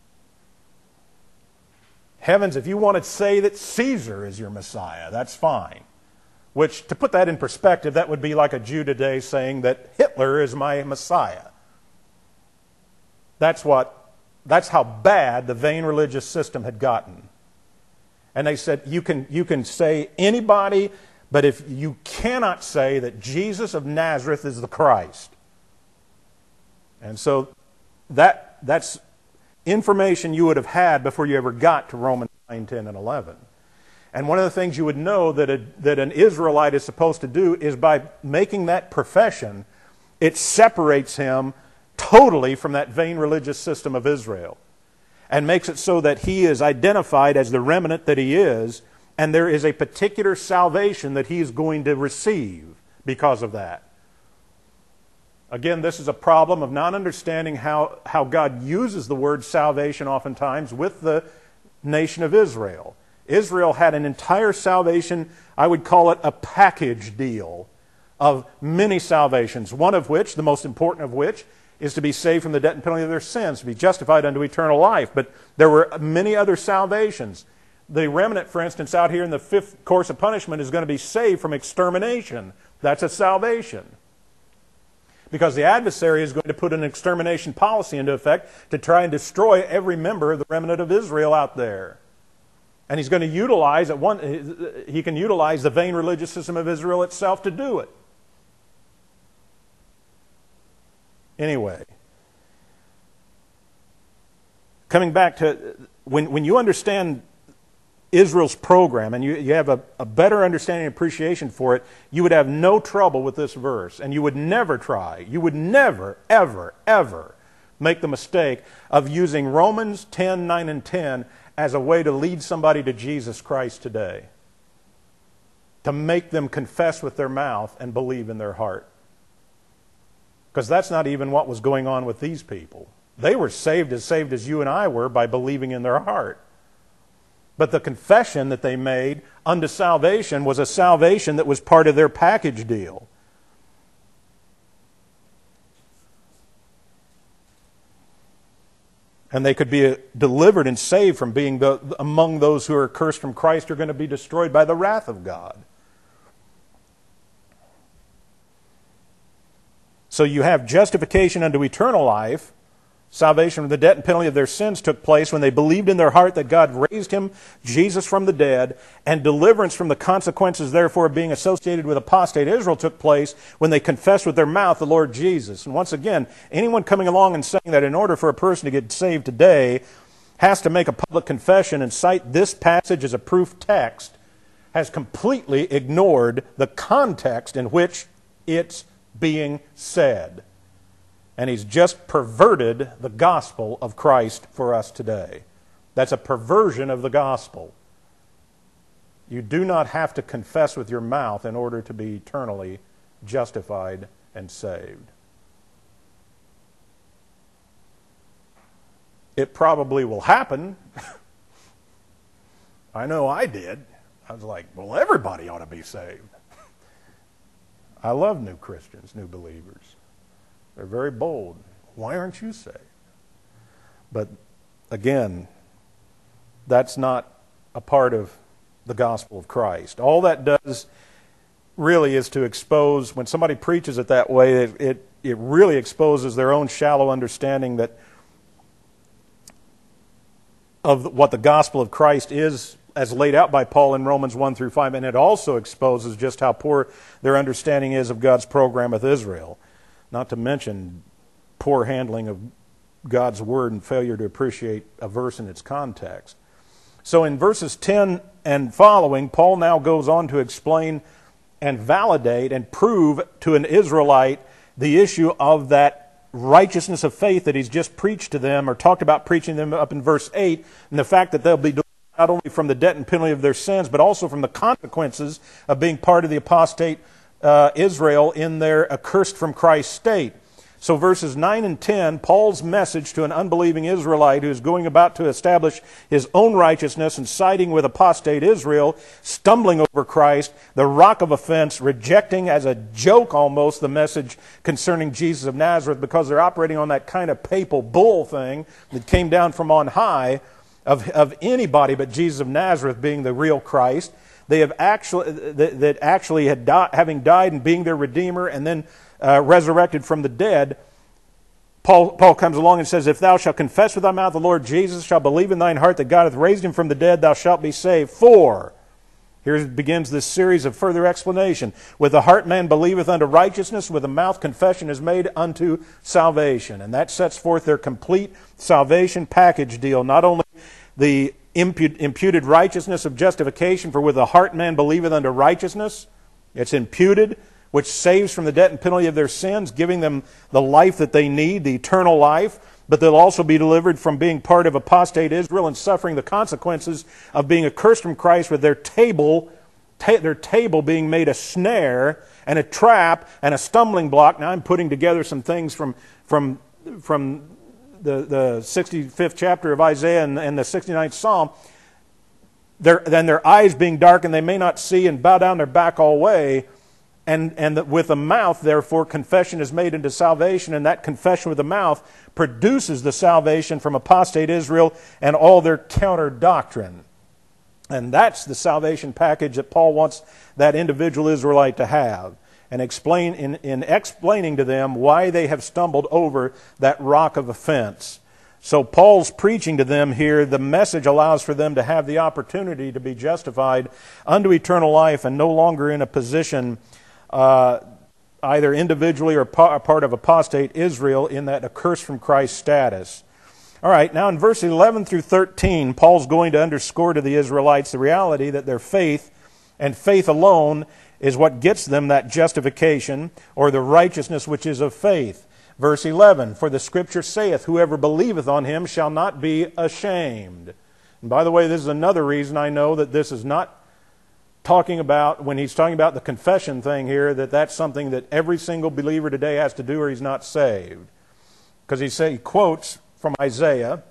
Heavens, if you want to say that Caesar is your Messiah, that's fine. Which, to put that in perspective, that would be like a Jew today saying that Hitler is my Messiah. That's how bad the vain religious system had gotten. And they said, you can say anybody, but if you cannot say that Jesus of Nazareth is the Christ. And so that's information you would have had before you ever got to Romans 9, 10, and 11. And one of the things you would know that an Israelite is supposed to do is by making that profession, it separates him totally from that vain religious system of Israel and makes it so that he is identified as the remnant that he is, and there is a particular salvation that he is going to receive because of that. Again, this is a problem of not understanding how God uses the word salvation oftentimes with the nation of Israel. Israel had an entire salvation, I would call it a package deal of many salvations, one of which, the most important of which, is to be saved from the debt and penalty of their sins, to be justified unto eternal life. But there were many other salvations. The remnant, for instance, out here in the 5th course of punishment is going to be saved from extermination. That's a salvation. Because the adversary is going to put an extermination policy into effect to try and destroy every member of the remnant of Israel out there. And he's going to utilize he can utilize the vain religious system of Israel itself to do it. Anyway, coming back to when you understand Israel's program and you have a better understanding and appreciation for it, you would have no trouble with this verse, and you would never ever, ever make the mistake of using Romans 10, 9, and 10 as a way to lead somebody to Jesus Christ today, to make them confess with their mouth and believe in their heart. Because that's not even what was going on with these people. They were saved as you and I were by believing in their heart. But the confession that they made unto salvation was a salvation that was part of their package deal. And they could be delivered and saved from being among those who are cursed from Christ, are going to be destroyed by the wrath of God. So you have justification unto eternal life. Salvation from the debt and penalty of their sins took place when they believed in their heart that God raised him, Jesus, from the dead, and deliverance from the consequences, therefore, of being associated with apostate Israel took place when they confessed with their mouth the Lord Jesus. And once again, anyone coming along and saying that in order for a person to get saved today has to make a public confession and cite this passage as a proof text has completely ignored the context in which it's being said. And he's just perverted the gospel of Christ for us today. That's a perversion of the gospel. You do not have to confess with your mouth in order to be eternally justified and saved. It probably will happen. I know I did. I was like, well, everybody ought to be saved. I love new Christians, new believers. They're very bold. Why aren't you saved? But again, that's not a part of the gospel of Christ. All that does really is to expose, when somebody preaches it that way, it really exposes their own shallow understanding of what the gospel of Christ is as laid out by Paul in Romans 1 through 5, and it also exposes just how poor their understanding is of God's program with Israel. Not to mention poor handling of God's word and failure to appreciate a verse in its context. So in verses 10 and following, Paul now goes on to explain and validate and prove to an Israelite the issue of that righteousness of faith that he's just preached to them, or talked about preaching them up in verse 8, and the fact that they'll be delivered not only from the debt and penalty of their sins, but also from the consequences of being part of the apostate Israel in their accursed from Christ state. So verses 9 and 10, Paul's message to an unbelieving Israelite who is going about to establish his own righteousness and siding with apostate Israel, stumbling over Christ, the rock of offense, rejecting as a joke almost the message concerning Jesus of Nazareth, because they're operating on that kind of papal bull thing that came down from on high of anybody but Jesus of Nazareth being the real Christ. They have actually having died and being their Redeemer and then resurrected from the dead. Paul comes along and says, if thou shalt confess with thy mouth the Lord Jesus, shalt believe in thine heart that God hath raised him from the dead, thou shalt be saved. For, here begins this series of further explanation. With the heart man believeth unto righteousness, with the mouth confession is made unto salvation. And that sets forth their complete salvation package deal. Not only the imputed righteousness of justification, for with the heart man believeth unto righteousness, it's imputed, which saves from the debt and penalty of their sins, giving them the life that they need, the eternal life. But they'll also be delivered from being part of apostate Israel and suffering the consequences of being accursed from Christ, with their table being made a snare and a trap and a stumbling block. Now I'm putting together some things from the 65th chapter of Isaiah and the 69th Psalm. Then their eyes being darkened, they may not see, and bow down their back all way. And with the mouth, therefore, confession is made into salvation, and that confession with the mouth produces the salvation from apostate Israel and all their counter doctrine. And that's the salvation package that Paul wants that individual Israelite to have, and in explaining to them why they have stumbled over that rock of offense. So Paul's preaching to them here, the message allows for them to have the opportunity to be justified unto eternal life and no longer in a position either individually or part of apostate Israel in that accursed from Christ status. All right, now in verse 11 through 13, Paul's going to underscore to the Israelites the reality that their faith, and faith alone, is what gets them that justification or the righteousness which is of faith. Verse 11, for the Scripture saith, whoever believeth on him shall not be ashamed. And by the way, this is another reason I know that this is not talking about, when he's talking about the confession thing here, that's something that every single believer today has to do or he's not saved. Because he quotes from Isaiah.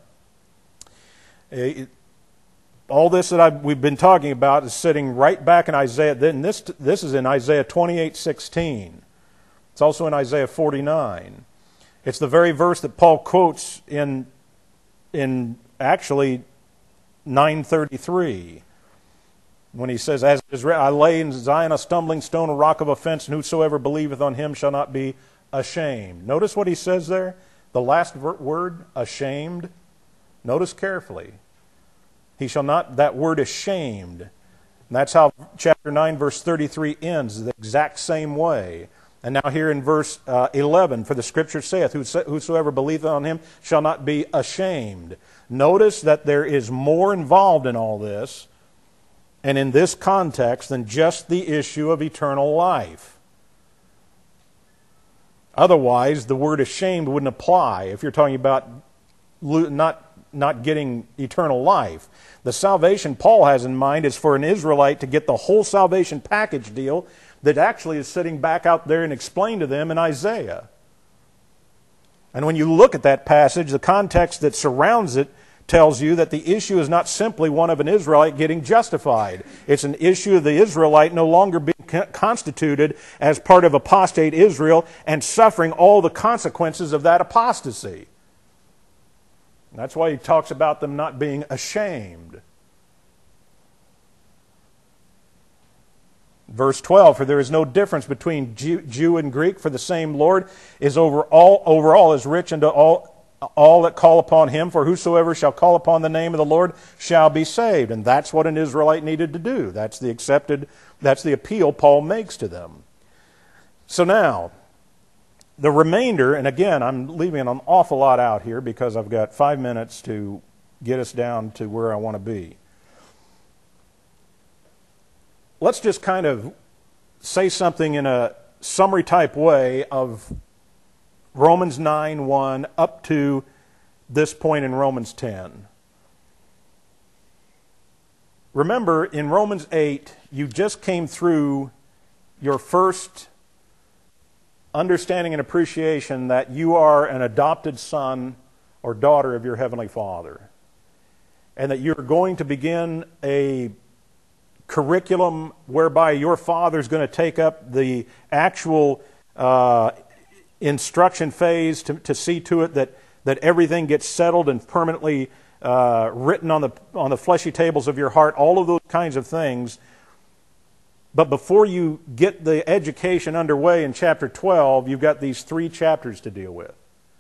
All this that we've been talking about is sitting right back in Isaiah. Then this is in Isaiah 28:16. It's also in Isaiah 49. It's the very verse that Paul quotes in in actually 9:33, when he says, "As it is written, I lay in Zion a stumbling stone, a rock of offense, and whosoever believeth on him shall not be ashamed." Notice what he says there. The last word, ashamed. Notice carefully. He shall not, that word ashamed. And that's how chapter 9, verse 33 ends, the exact same way. And now here in verse 11, "For the Scripture saith, whosoever believeth on him shall not be ashamed." Notice that there is more involved in all this, and in this context, than just the issue of eternal life. Otherwise, the word ashamed wouldn't apply if you're talking about not getting eternal life. The salvation Paul has in mind is for an Israelite to get the whole salvation package deal that actually is sitting back out there and explained to them in Isaiah. And when you look at that passage, the context that surrounds it tells you that the issue is not simply one of an Israelite getting justified. It's an issue of the Israelite no longer being constituted as part of apostate Israel and suffering all the consequences of that apostasy. That's why he talks about them not being ashamed. Verse 12, "For there is no difference between Jew and Greek, for the same Lord is over all is rich unto all that call upon him, for whosoever shall call upon the name of the Lord shall be saved." And that's what an Israelite needed to do. That's the appeal Paul makes to them. So now, the remainder, and again, I'm leaving an awful lot out here because I've got 5 minutes to get us down to where I want to be. Let's just kind of say something in a summary type way of Romans 9:1 up to this point in Romans 10. Remember, in Romans 8, you just came through your first understanding and appreciation that you are an adopted son or daughter of your Heavenly Father, and that you're going to begin a curriculum whereby your Father's going to take up the actual instruction phase to see to it that everything gets settled and permanently written on the fleshy tables of your heart, all of those kinds of things. But before you get the education underway in chapter 12, you've got these 3 chapters to deal with.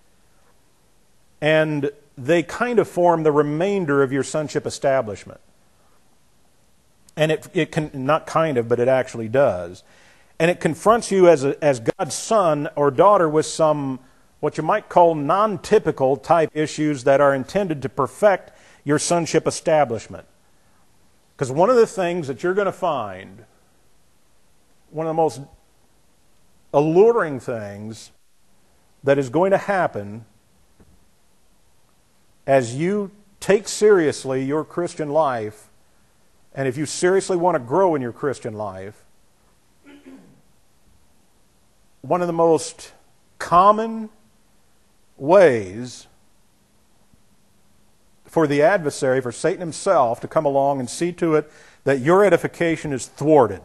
And they kind of form the remainder of your sonship establishment. And it can, not kind of, but it actually does. And it confronts you as God's son or daughter with some, what you might call non-typical type issues that are intended to perfect your sonship establishment. Because one of the things that you're going to find, one of the most alluring things that is going to happen as you take seriously your Christian life, and if you seriously want to grow in your Christian life, one of the most common ways for the adversary, for Satan himself, to come along and see to it that your edification is thwarted,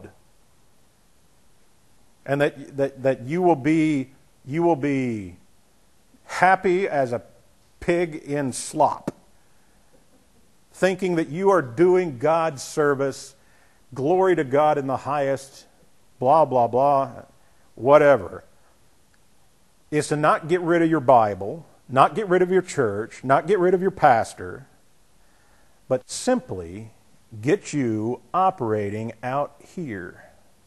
and that you will be happy as a pig in slop, thinking that you are doing God's service, glory to God in the highest, blah, blah, blah, whatever, is to not get rid of your Bible, not get rid of your church, not get rid of your pastor, but simply get you operating out here.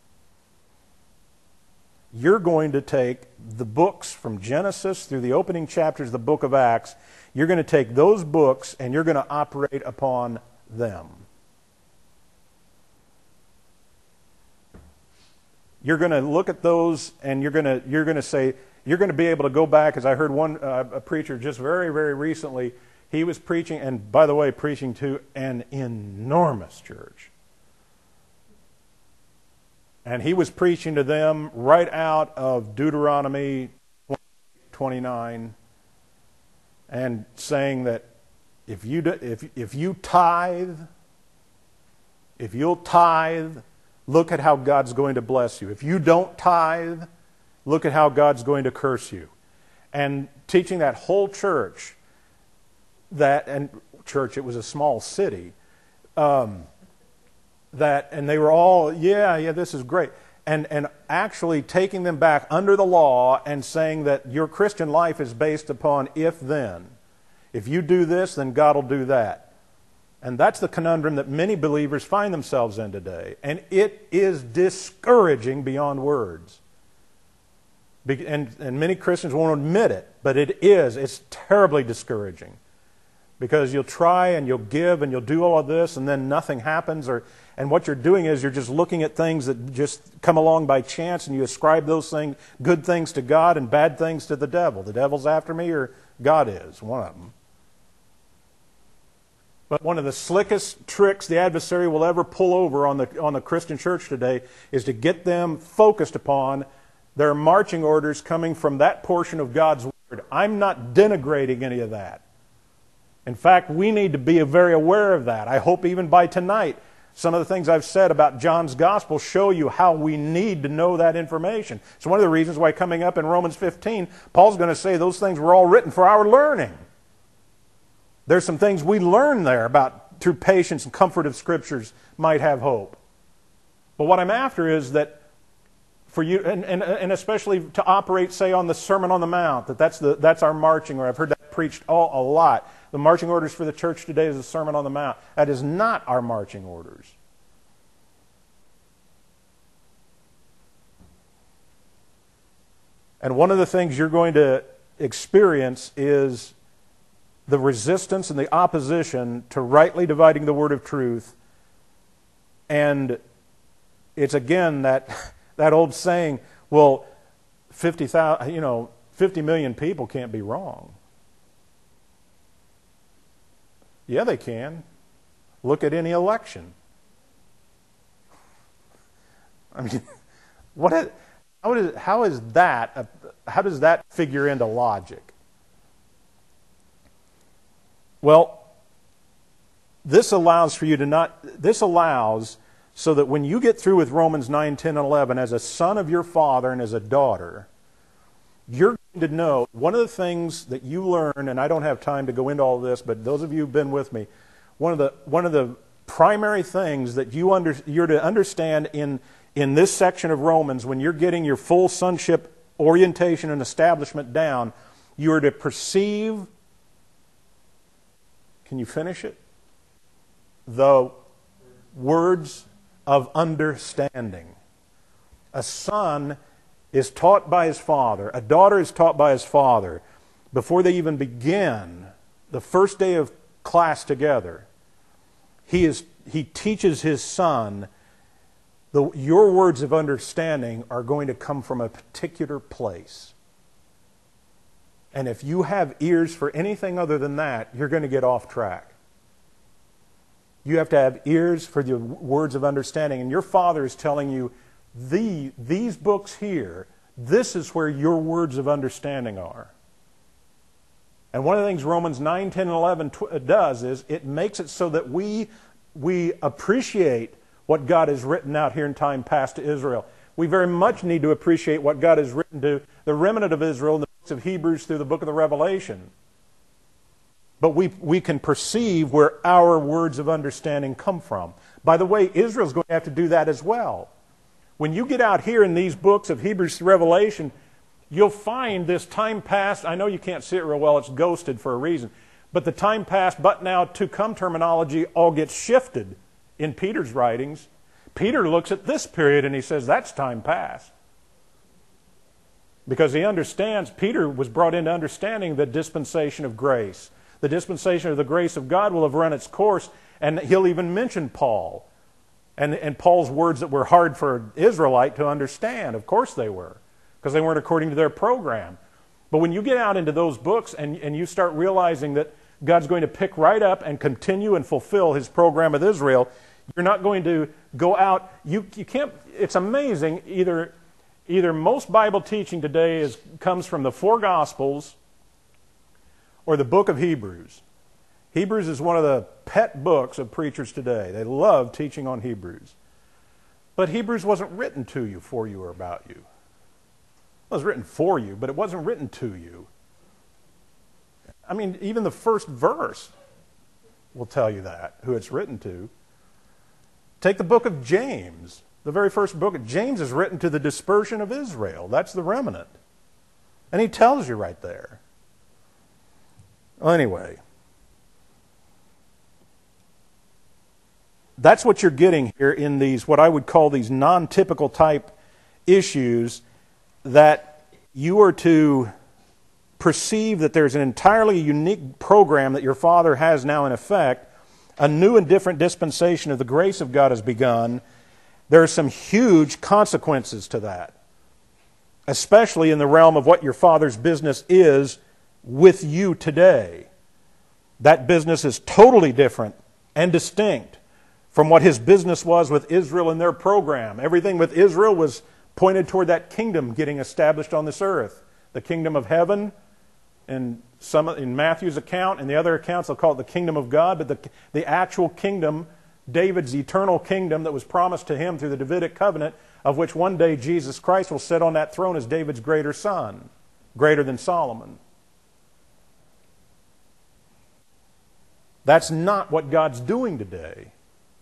You're going to take the books from Genesis through the opening chapters of the book of Acts, you're going to take those books and you're going to operate upon them. You're going to look at those and you're going to say, you're going to be able to go back, as I heard one a preacher just very, very recently, he was preaching, and by the way, preaching to an enormous church. And he was preaching to them right out of Deuteronomy 29 and saying that if you tithe, if you'll tithe, look at how God's going to bless you. If you don't tithe, look at how God's going to curse you. And teaching that whole church that, and church, it was a small city, and they were all, yeah, this is great. And actually taking them back under the law and saying that your Christian life is based upon if-then. If you do this, then God will do that. And that's the conundrum that many believers find themselves in today. And it is discouraging beyond words. And many Christians won't admit it, but it is. It's terribly discouraging. Because you'll try and you'll give and you'll do all of this and then nothing happens. And what you're doing is you're just looking at things that just come along by chance and you ascribe those things, good things to God and bad things to the devil. The devil's after me or God is, one of them. But one of the slickest tricks the adversary will ever pull over on the Christian church today is to get them focused upon their marching orders coming from that portion of God's Word. I'm not denigrating any of that. In fact, we need to be very aware of that. I hope even by tonight, some of the things I've said about John's Gospel show you how we need to know that information. It's one of the reasons why coming up in Romans 15, Paul's going to say those things were all written for our learning. There's some things we learn there about through patience and comfort of Scriptures might have hope. But what I'm after is that for you, and especially to operate, say, on the Sermon on the Mount, that's our marching order. I've heard that preached a lot. The marching orders for the church today is the Sermon on the Mount. That is not our marching orders. And one of the things you're going to experience is the resistance and the opposition to rightly dividing the word of truth. And it's again that old saying, well, 50 million people can't be wrong. Yeah, they can. Look at any election. I mean, how does that figure into logic? Well, this allows so that when you get through with Romans 9, 10, and 11, as a son of your father and as a daughter, you're going to know one of the things that you learn, and I don't have time to go into all this, but those of you who've been with me, one of the primary things that you're to understand in this section of Romans, when you're getting your full sonship orientation and establishment down, you are to perceive, can you finish it? The words of understanding. A son is taught by his father. A daughter is taught by his father. Before they even begin the first day of class together, he teaches his son, your words of understanding are going to come from a particular place. And if you have ears for anything other than that, you're going to get off track. You have to have ears for the words of understanding. And your father is telling you, these books here, this is where your words of understanding are. And one of the things Romans 9, 10, and 11 does is it makes it so that we appreciate what God has written out here in time past to Israel. We very much need to appreciate what God has written to the remnant of Israel in the books of Hebrews through the book of the Revelation. But we can perceive where our words of understanding come from. By the way, Israel's going to have to do that as well. When you get out here in these books of Hebrews to Revelation, you'll find this time past, I know you can't see it real well, it's ghosted for a reason, but the time past but now to come terminology all gets shifted in Peter's writings. Peter looks at this period and he says, that's time past. Because he understands, Peter was brought into understanding the dispensation of grace. The dispensation of the grace of God will have run its course, and he'll even mention Paul. And Paul's words that were hard for an Israelite to understand. Of course they were, because they weren't according to their program. But when you get out into those books and you start realizing that God's going to pick right up and continue and fulfill his program with Israel, you're not going to go out. You can't. It's amazing. Either most Bible teaching today comes from the four Gospels or the book of Hebrews. Hebrews is one of the pet books of preachers today. They love teaching on Hebrews. But Hebrews wasn't written to you, for you, or about you. It was written for you, but it wasn't written to you. I mean, even the first verse will tell you that, who it's written to. Take the book of James. The very first book of James is written to the dispersion of Israel. That's the remnant. And he tells you right there. Well, anyway, that's what you're getting here in these, what I would call these non-typical type issues, that you are to perceive that there's an entirely unique program that your Father has now in effect. A new and different dispensation of the grace of God has begun. There are some huge consequences to that, especially in the realm of what your Father's business is with you today. That business is totally different and distinct from what His business was with Israel and their program. Everything with Israel was pointed toward that kingdom getting established on this earth. The kingdom of heaven, in Matthew's account, and the other accounts they'll call it the kingdom of God, but the actual kingdom, David's eternal kingdom that was promised to him through the Davidic covenant, of which one day Jesus Christ will sit on that throne as David's greater son, greater than Solomon. That's not what God's doing today.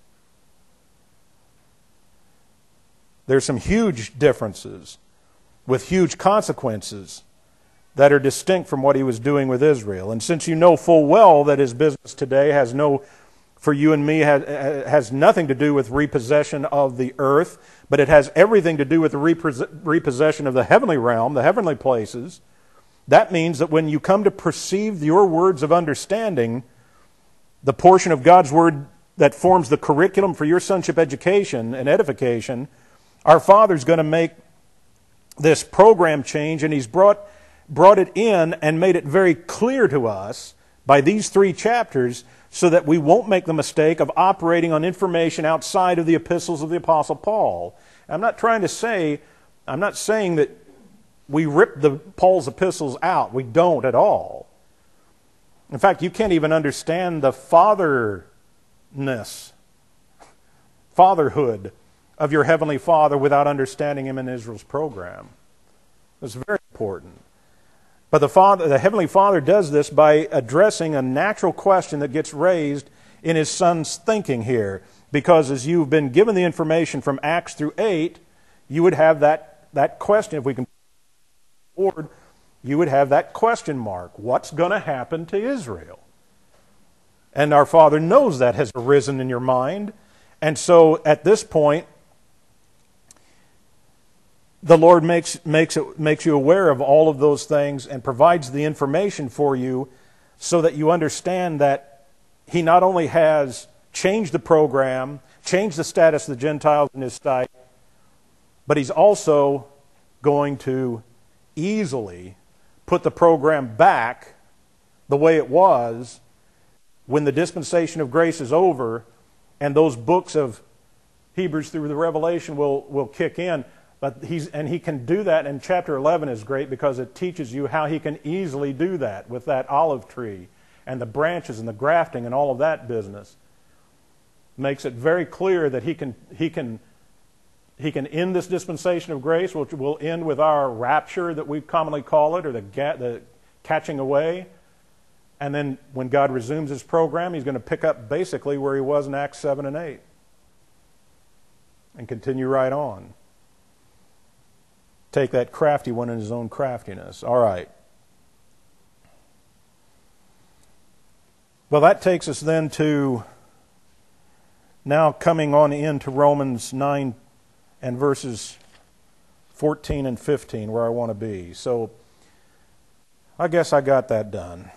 There's some huge differences with huge consequences that are distinct from what He was doing with Israel. And since you know full well that His business today for you and me, has nothing to do with repossession of the earth, but it has everything to do with the repossession of the heavenly realm, the heavenly places, that means that when you come to perceive your words of understanding, the portion of God's Word that forms the curriculum for your sonship education and edification, our Father's going to make this program change, and He's brought it in and made it very clear to us by these 3 chapters so that we won't make the mistake of operating on information outside of the epistles of the Apostle Paul. I'm not saying that we rip Paul's epistles out. We don't at all. In fact, you can't even understand the fatherhood of your Heavenly Father without understanding Him in Israel's program. It's very important. But the Heavenly Father does this by addressing a natural question that gets raised in His Son's thinking here. Because as you've been given the information from Acts through 8, you would have that question. If we can forward, you would have that question mark. What's going to happen to Israel? And our Father knows that has arisen in your mind. And so at this point, the Lord makes you aware of all of those things and provides the information for you so that you understand that He not only has changed the program, changed the status of the Gentiles in His sight, but He's also going to easily put the program back the way it was when the dispensation of grace is over and those books of Hebrews through the Revelation will kick in. But He can do that, and chapter 11 is great because it teaches you how He can easily do that with that olive tree and the branches and the grafting and all of that business. Makes it very clear that He can end this dispensation of grace, which will end with our rapture that we commonly call it, or the catching away. And then when God resumes His program, He's going to pick up basically where He was in Acts 7 and 8 and continue right on. Take that crafty one in his own craftiness. All right. Well, that takes us then to now coming on into Romans 9 and verses 14 and 15, where I want to be. So I guess I got that done.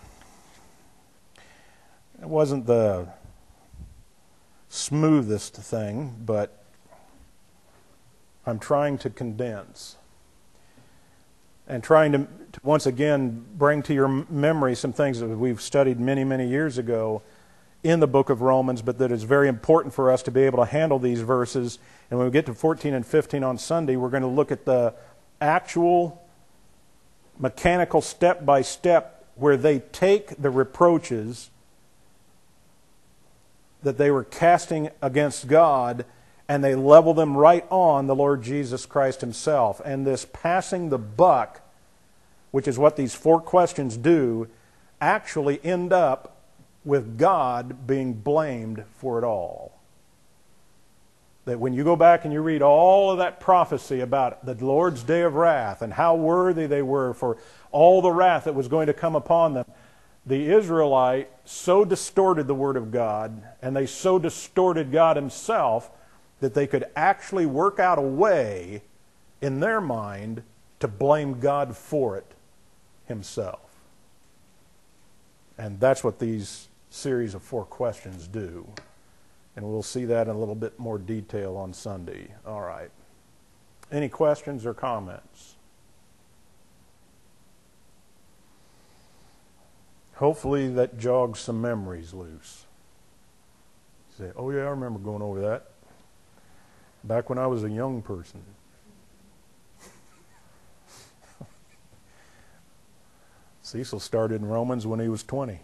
It wasn't the smoothest thing, but I'm trying to condense and trying to once again bring to your memory some things that we've studied many, many years ago in the book of Romans, but that is very important for us to be able to handle these verses. And when we get to 14 and 15 on Sunday, we're going to look at the actual mechanical step-by-step where they take the reproaches that they were casting against God and they level them right on the Lord Jesus Christ Himself. And this passing the buck, which is what these 4 questions do, actually end up with God being blamed for it all. That when you go back and you read all of that prophecy about the Lord's day of wrath and how worthy they were for all the wrath that was going to come upon them, the Israelite so distorted the Word of God, and they so distorted God Himself, that they could actually work out a way in their mind to blame God for it Himself. And that's what these series of 4 questions do. And we'll see that in a little bit more detail on Sunday. All right. Any questions or comments? Hopefully that jogs some memories loose. You say, oh yeah, I remember going over that. Back when I was a young person. Cecil started in Romans when he was 20.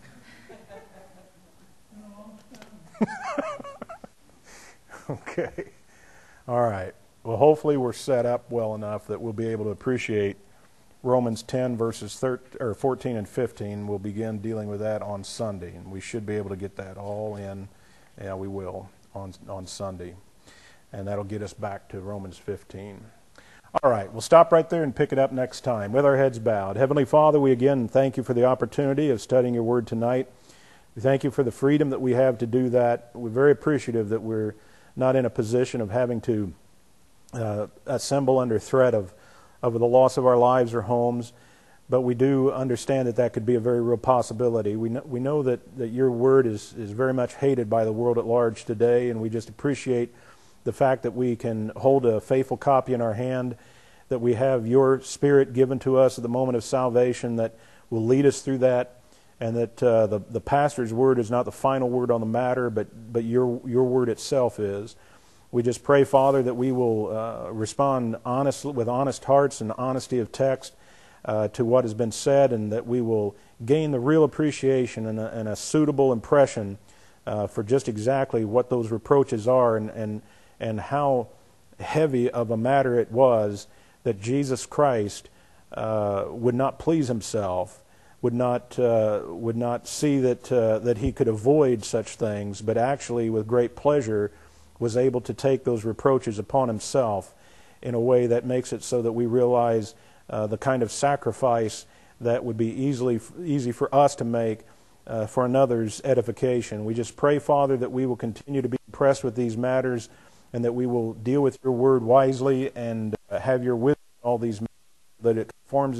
Okay. All right. Well, hopefully we're set up well enough that we'll be able to appreciate Romans 10 verses 14 and 15. We'll begin dealing with that on Sunday, and we should be able to get that all in. Yeah, we will on Sunday. And that'll get us back to Romans 15. All right, we'll stop right there and pick it up next time with our heads bowed. Heavenly Father, we again thank you for the opportunity of studying your word tonight. We thank you for the freedom that we have to do that. We're very appreciative that we're not in a position of having to assemble under threat of the loss of our lives or homes, but we do understand that that could be a very real possibility. We know that your word is very much hated by the world at large today, and we just appreciate the fact that we can hold a faithful copy in our hand, that we have your Spirit given to us at the moment of salvation that will lead us through that, and that the pastor's word is not the final word on the matter, but your word itself is. We just pray, Father, that we will respond honestly, with honest hearts and honesty of text to what has been said, and that we will gain the real appreciation and a suitable impression for just exactly what those reproaches are, and how heavy of a matter it was that Jesus Christ would not please Himself, would not see that He could avoid such things, but actually with great pleasure was able to take those reproaches upon Himself in a way that makes it so that we realize the kind of sacrifice that would be easy for us to make for another's edification. We just pray, Father, that we will continue to be impressed with these matters, and that we will deal with your word wisely and have your wisdom in all these matters, that it conforms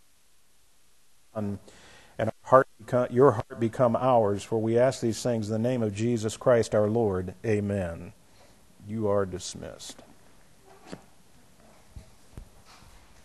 and your heart become ours. For we ask these things in the name of Jesus Christ our Lord. Amen. You are dismissed.